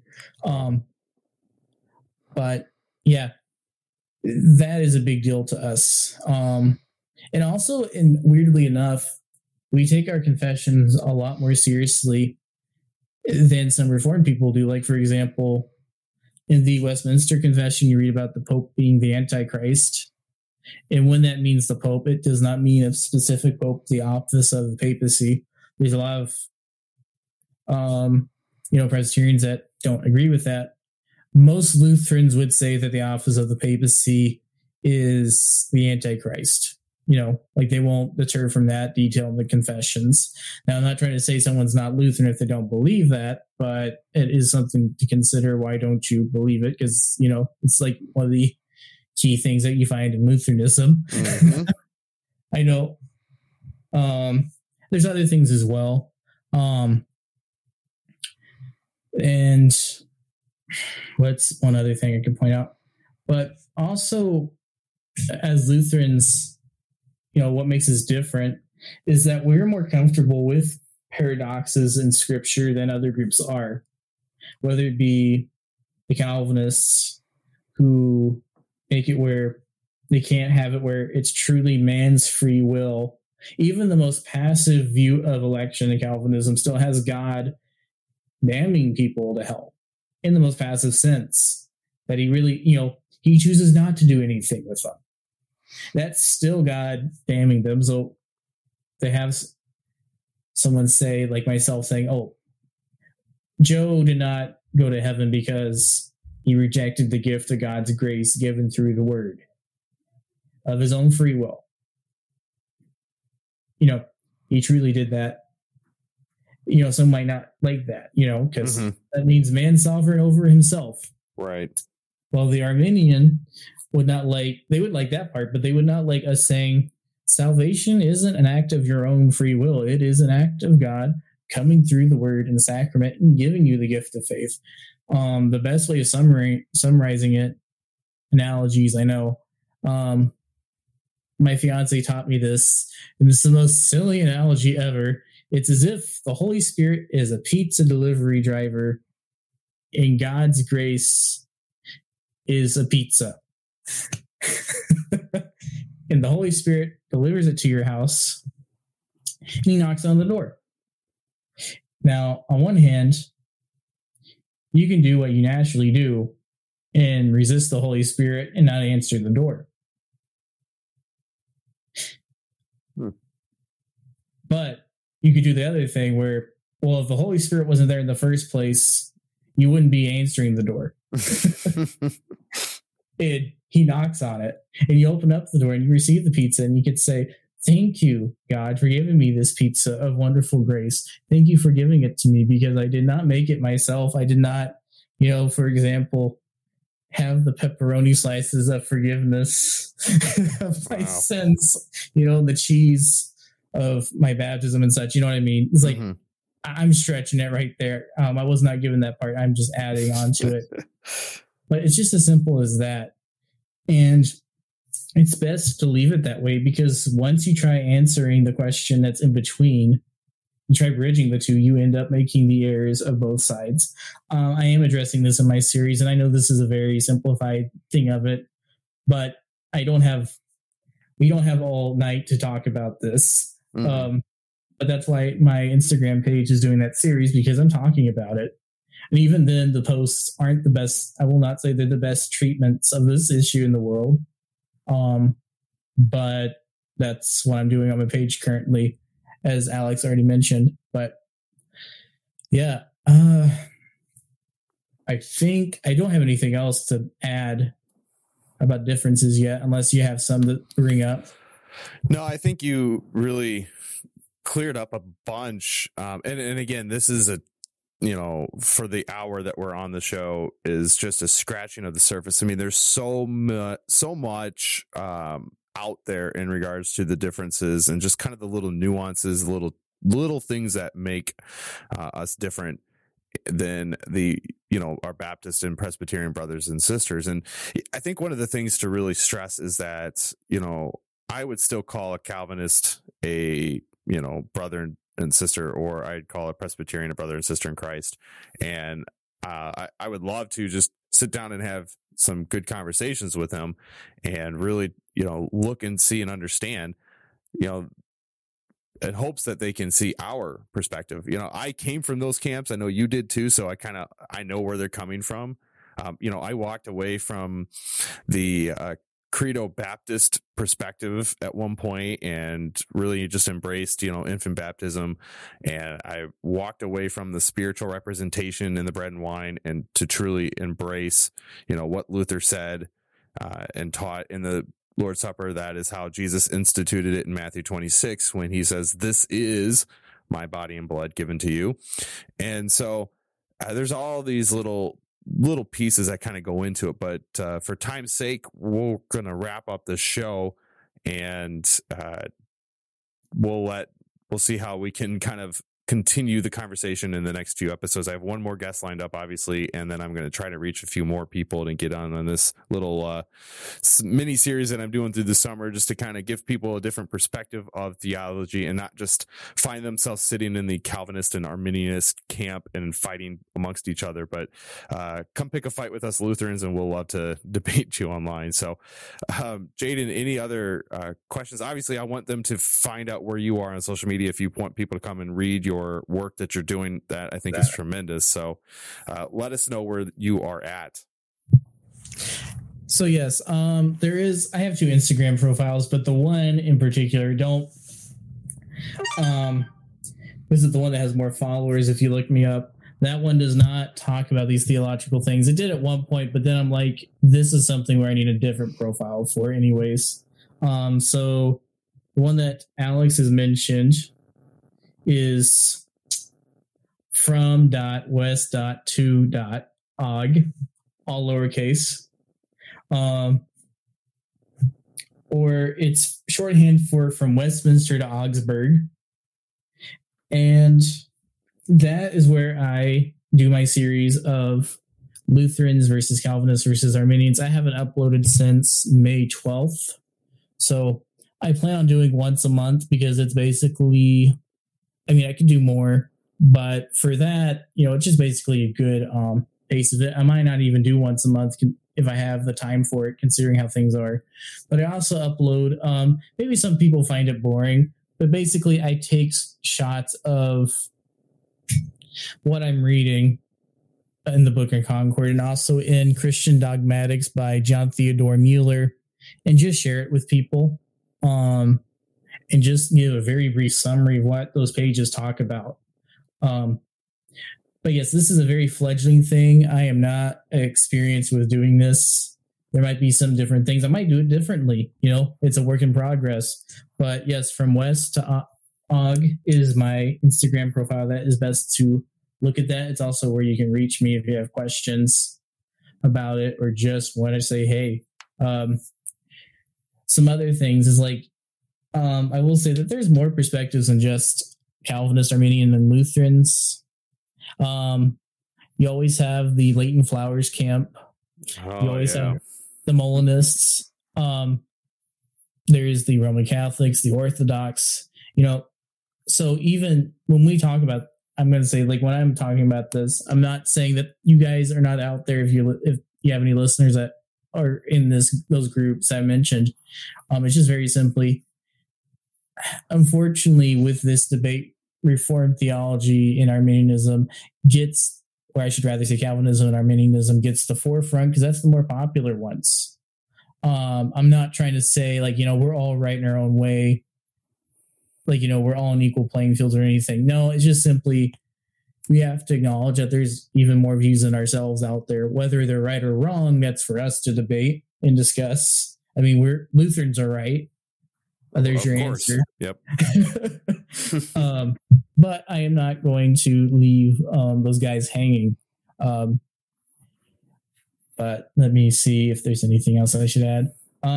But yeah, that is a big deal to us. And also, and weirdly enough, we take our confessions a lot more seriously than some Reformed people do. Like, for example, in the Westminster Confession, you read about the Pope being the Antichrist. And when that means the Pope, it does not mean a specific Pope, the office of the papacy. There's a lot of, Presbyterians that don't agree with that. Most Lutherans would say that the office of the papacy is the Antichrist. They won't deter from that detail in the confessions. Now, I'm not trying to say someone's not Lutheran if they don't believe that, but it is something to consider. Why don't you believe it? Because, it's like one of the key things that you find in Lutheranism. Mm-hmm. I know. There's other things as well. And what's one other thing I could point out? But also, as Lutherans, what makes us different is that we're more comfortable with paradoxes in scripture than other groups are, whether it be the Calvinists who make it where they can't have it where it's truly man's free will. Even the most passive view of election in Calvinism still has God damning people to hell in the most passive sense, that he really, he chooses not to do anything with them. That's still God damning them. So they have someone say, like myself, saying, oh, Joe did not go to heaven because he rejected the gift of God's grace given through the word of his own free will. He truly did that. Some might not like that, because that means man sovereign over himself. Right. Well, the Arminian would not they would like that part, but they would not like us saying salvation isn't an act of your own free will. It is an act of God coming through the word and the sacrament and giving you the gift of faith. The best way of summarizing it, analogies, I know. My fiance taught me this, and this is the most silly analogy ever. It's as if the Holy Spirit is a pizza delivery driver and God's grace is a pizza. And the Holy Spirit delivers it to your house and he knocks on the door. Now, on one hand, you can do what you naturally do and resist the Holy Spirit and not answer the door. But you could do the other thing where, well, if the Holy Spirit wasn't there in the first place, you wouldn't be answering the door. He knocks on it, and you open up the door, and you receive the pizza, and you could say, thank you, God, for giving me this pizza of wonderful grace. Thank you for giving it to me, because I did not make it myself. I did not, for example, have the pepperoni slices of forgiveness of my sins, the cheese of my baptism and such. You know what I mean? It's like, I'm stretching it right there. I was not given that part. I'm just adding on to it. But it's just as simple as that. And it's best to leave it that way, because once you try answering the question that's in between, you try bridging the two, you end up making the errors of both sides. I am addressing this in my series, and I know this is a very simplified thing of it, but we don't have all night to talk about this. But that's why my Instagram page is doing that series, because I'm talking about it. And even then, the posts aren't the best. I will not say they're the best treatments of this issue in the world. But that's what I'm doing on my page currently, as Alex already mentioned. But yeah, I think I don't have anything else to add about differences yet, unless you have some to bring up. No, I think you really cleared up a bunch. And again, this is for the hour that we're on the show, is just a scratching of the surface. I mean, there's so much out there in regards to the differences and just kind of the little nuances, little things that make us different than our Baptist and Presbyterian brothers and sisters. And I think one of the things to really stress is that, I would still call a Calvinist a, brother and sister, or I'd call a Presbyterian a brother and sister in Christ. And I would love to just sit down and have some good conversations with them and really, look and see and understand, in hopes that they can see our perspective. I came from those camps. I know you did too. So I know where they're coming from. I walked away from the Credo Baptist perspective at one point and really just embraced, infant baptism. And I walked away from the spiritual representation in the bread and wine and to truly embrace, what Luther said and taught in the Lord's Supper. That is how Jesus instituted it in Matthew 26, when he says, "This is my body and blood given to you." And so there's all these little pieces that kind of go into it, but for time's sake, we're going to wrap up the show, and we'll see how we can kind of continue the conversation in the next few episodes. I have one more guest lined up, obviously, and then I'm going to try to reach a few more people to get on this little mini series that I'm doing through the summer, just to kind of give people a different perspective of theology and not just find themselves sitting in the Calvinist and Arminianist camp and fighting amongst each other, but come pick a fight with us Lutherans, and we'll love to debate you online. So Jaden, any other questions? Obviously, I want them to find out where you are on social media if you want people to come and read your work that you're doing. That I think is tremendous. So let us know where you are at. So yes, I have 2 Instagram profiles, but the one in particular, this is the one that has more followers. If you look me up, that one does not talk about these theological things. It did at one point, but then I'm like, this is something where I need a different profile for anyways. So the one that Alex has mentioned is from.west.2.og, all lowercase. Or it's shorthand for From Westminster to Augsburg. And that is where I do my series of Lutherans versus Calvinists versus Arminians. I haven't uploaded since May 12th. So I plan on doing once a month, because it's basically, I could do more, but for that, it's just basically a good pace of it. I might not even do once a month if I have the time for it, considering how things are. But I also upload, maybe some people find it boring, but basically I take shots of what I'm reading in the Book of Concord and also in Christian Dogmatics by John Theodore Mueller, and just share it with people. And just give a very brief summary of what those pages talk about. But yes, this is a very fledgling thing. I am not experienced with doing this. There might be some different things. I might do it differently. It's a work in progress. But yes, From West to Og is my Instagram profile. That is best to look at that. It's also where you can reach me if you have questions. about it or just want to say, hey, some other things is like, I will say that there's more perspectives than just Calvinist, Arminian, and Lutherans. You always have the Leighton Flowers camp. You always have the Molinists. There's the Roman Catholics, the Orthodox, so even when we talk about, I'm going to say, like, when I'm talking about this, I'm not saying that you guys are not out there. If you have any listeners that are in those groups I mentioned, it's just very simply, unfortunately, with this debate, Reformed theology in Arminianism gets, or I should rather say Calvinism and Arminianism gets the forefront because that's the more popular ones. I'm not trying to say, like, we're all right in our own way. Like, we're all on equal playing fields or anything. No, it's just simply we have to acknowledge that there's even more views than ourselves out there. Whether they're right or wrong, that's for us to debate and discuss. I mean, Lutherans are right. There's your answer. Yep. But I am not going to leave those guys hanging. But let me see if there's anything else that I should add.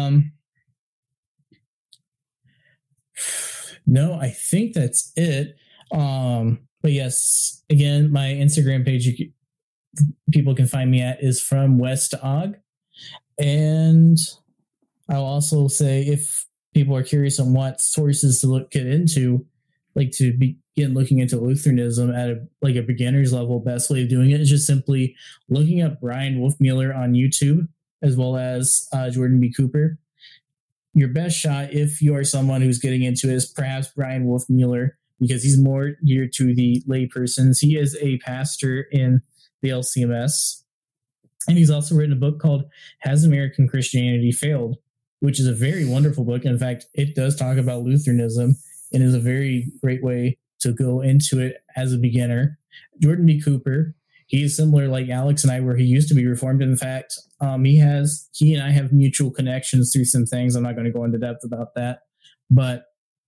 No, I think that's it. But yes, again, my Instagram page, people can find me at is from West Og. And I'll also say, if people are curious on what sources to get into, like to begin looking into Lutheranism at a beginner's level, best way of doing it is just simply looking up Brian Wolfmueller on YouTube, as well as Jordan B. Cooper. Your best shot, if you are someone who's getting into it, is perhaps Brian Wolfmueller, because he's more geared to the lay persons. He is a pastor in the LCMS, and he's also written a book called Has American Christianity Failed?, which is a very wonderful book. In fact, it does talk about Lutheranism and is a very great way to go into it as a beginner. Jordan B. Cooper, he is similar like Alex and I, where he used to be Reformed. In fact, he and I have mutual connections through some things. I'm not going to go into depth about that, but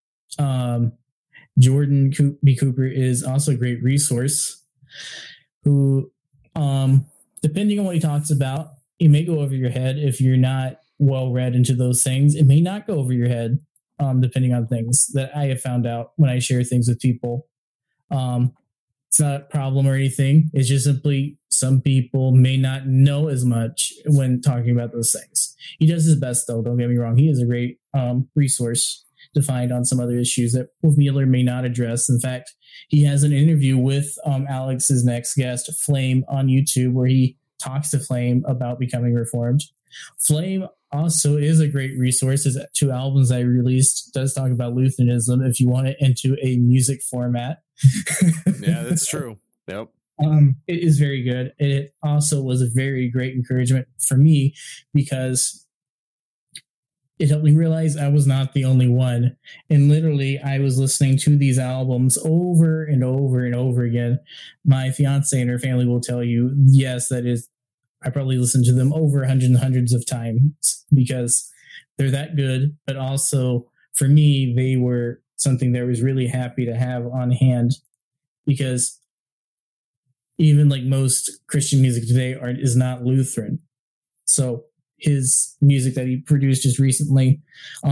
Jordan B. Cooper is also a great resource who, depending on what he talks about, it may go over your head if you're not well read into those things. It may not go over your head, depending on things that I have found out when I share things with people. It's not a problem or anything. It's just simply some people may not know as much when talking about those things. He does his best, though. Don't get me wrong. He is a great resource to find on some other issues that Wolfmueller may not address. In fact, he has an interview with Alex's next guest, Flame, on YouTube, where he talks to Flame about becoming Reformed. Flame also is a great resource. His 2 albums I released does talk about Lutheranism if you want it into a music format. Yeah, that's true. Yep. It is very good. It also was a very great encouragement for me because it helped me realize I was not the only one. And literally, I was listening to these albums over and over and over again. My fiance and her family will tell you, yes, that is, I probably listened to them over hundreds and hundreds of times because they're that good. But also, for me, they were something that I was really happy to have on hand, because even like most Christian music today is not Lutheran. So his music that he produced just recently,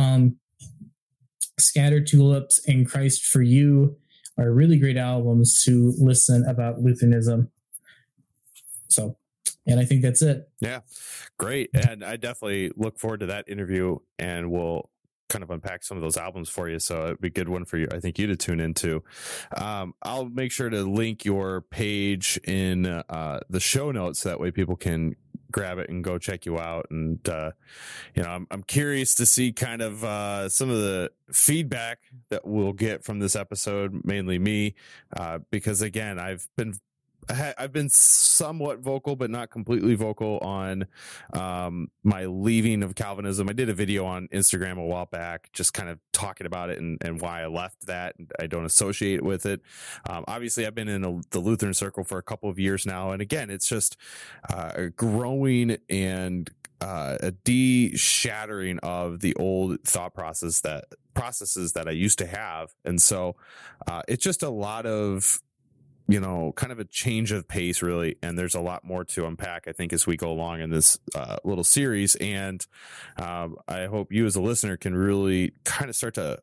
Scattered Tulips and Christ for You, are really great albums to listen about Lutheranism. So, and I think that's it. Yeah, great. And I definitely look forward to that interview, and we'll kind of unpack some of those albums for you. So it'd be a good one for you, I think, you to tune into. I'll make sure to link your page in the show notes. So that way people can grab it and go check you out. And, I'm curious to see kind of some of the feedback that we'll get from this episode, mainly me, because again, I've been somewhat vocal, but not completely vocal on my leaving of Calvinism. I did a video on Instagram a while back, just kind of talking about it and why I left that. I don't associate it with it. Obviously, I've been in the Lutheran circle for a couple of years now. And again, it's just a growing and a de-shattering of the old thought processes that I used to have. And so it's just a lot of kind of a change of pace, really. And there's a lot more to unpack, I think, as we go along in this little series. And I hope you as a listener can really kind of start to,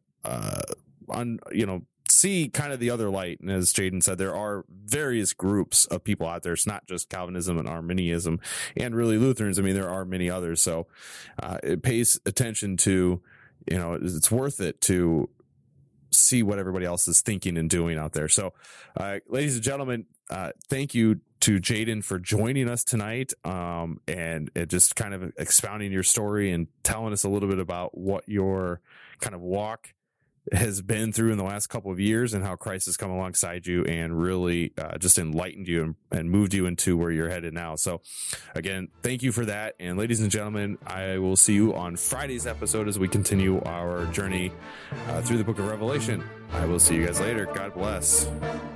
see kind of the other light. And as Jaden said, there are various groups of people out there. It's not just Calvinism and Arminianism and really Lutherans. I mean, there are many others. So it pays attention to, it's worth it to see what everybody else is thinking and doing out there. So, ladies and gentlemen, thank you to Jaden for joining us tonight, and just kind of expounding your story and telling us a little bit about what your kind of walk has been through in the last couple of years and how Christ has come alongside you and really just enlightened you and moved you into where you're headed now. So again, thank you for that. And ladies and gentlemen, I will see you on Friday's episode as we continue our journey through the book of Revelation. I will see you guys later. God bless.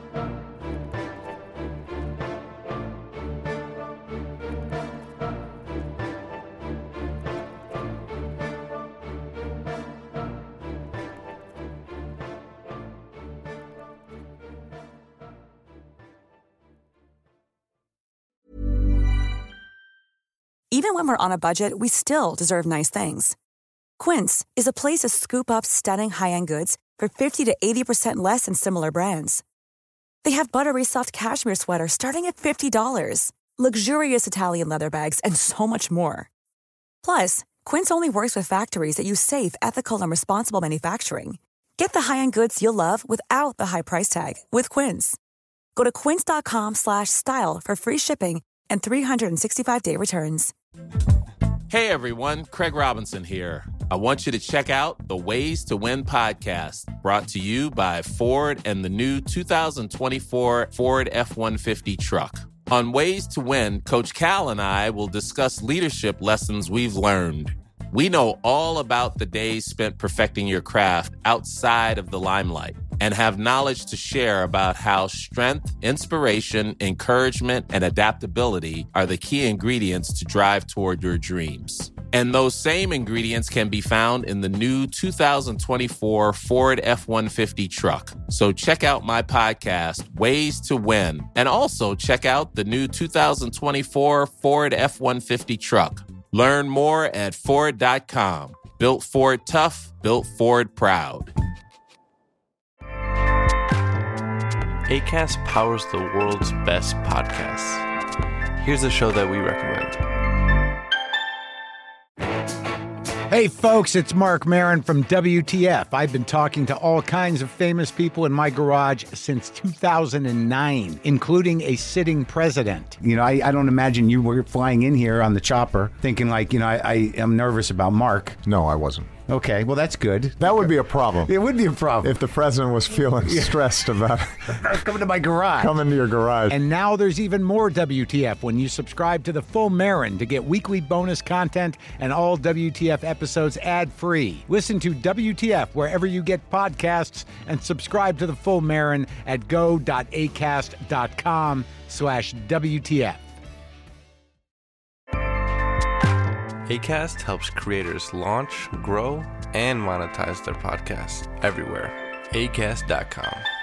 Even when we're on a budget, we still deserve nice things. Quince is a place to scoop up stunning high-end goods for 50 to 80% less than similar brands. They have buttery soft cashmere sweaters starting at $50, luxurious Italian leather bags, and so much more. Plus, Quince only works with factories that use safe, ethical, and responsible manufacturing. Get the high-end goods you'll love without the high price tag with Quince. Go to quince.com/style for free shipping and 365-day returns. Hey everyone, Craig Robinson here. I want you to check out the Ways to Win podcast, brought to you by Ford and the new 2024 Ford F-150 truck. On Ways to Win, Coach Cal and I will discuss leadership lessons we've learned. We know all about the days spent perfecting your craft outside of the limelight and have knowledge to share about how strength, inspiration, encouragement, and adaptability are the key ingredients to drive toward your dreams. And those same ingredients can be found in the new 2024 Ford F-150 truck. So check out my podcast, Ways to Win, and also check out the new 2024 Ford F-150 truck. Learn more at Ford.com. Built Ford tough, built Ford proud. Acast powers the world's best podcasts. Here's a show that we recommend. Hey folks, it's Mark Maron from WTF. I've been talking to all kinds of famous people in my garage since 2009, including a sitting president. I don't imagine you were flying in here on the chopper thinking I am nervous about Mark. No, I wasn't. Okay, well, that's good. That would be a problem. It would be a problem. If the president was feeling stressed about coming to my garage. Coming to your garage. And now there's even more WTF when you subscribe to The Full Marin to get weekly bonus content and all WTF episodes ad-free. Listen to WTF wherever you get podcasts and subscribe to The Full Marin at go.acast.com/WTF. Acast helps creators launch, grow, and monetize their podcasts everywhere. Acast.com.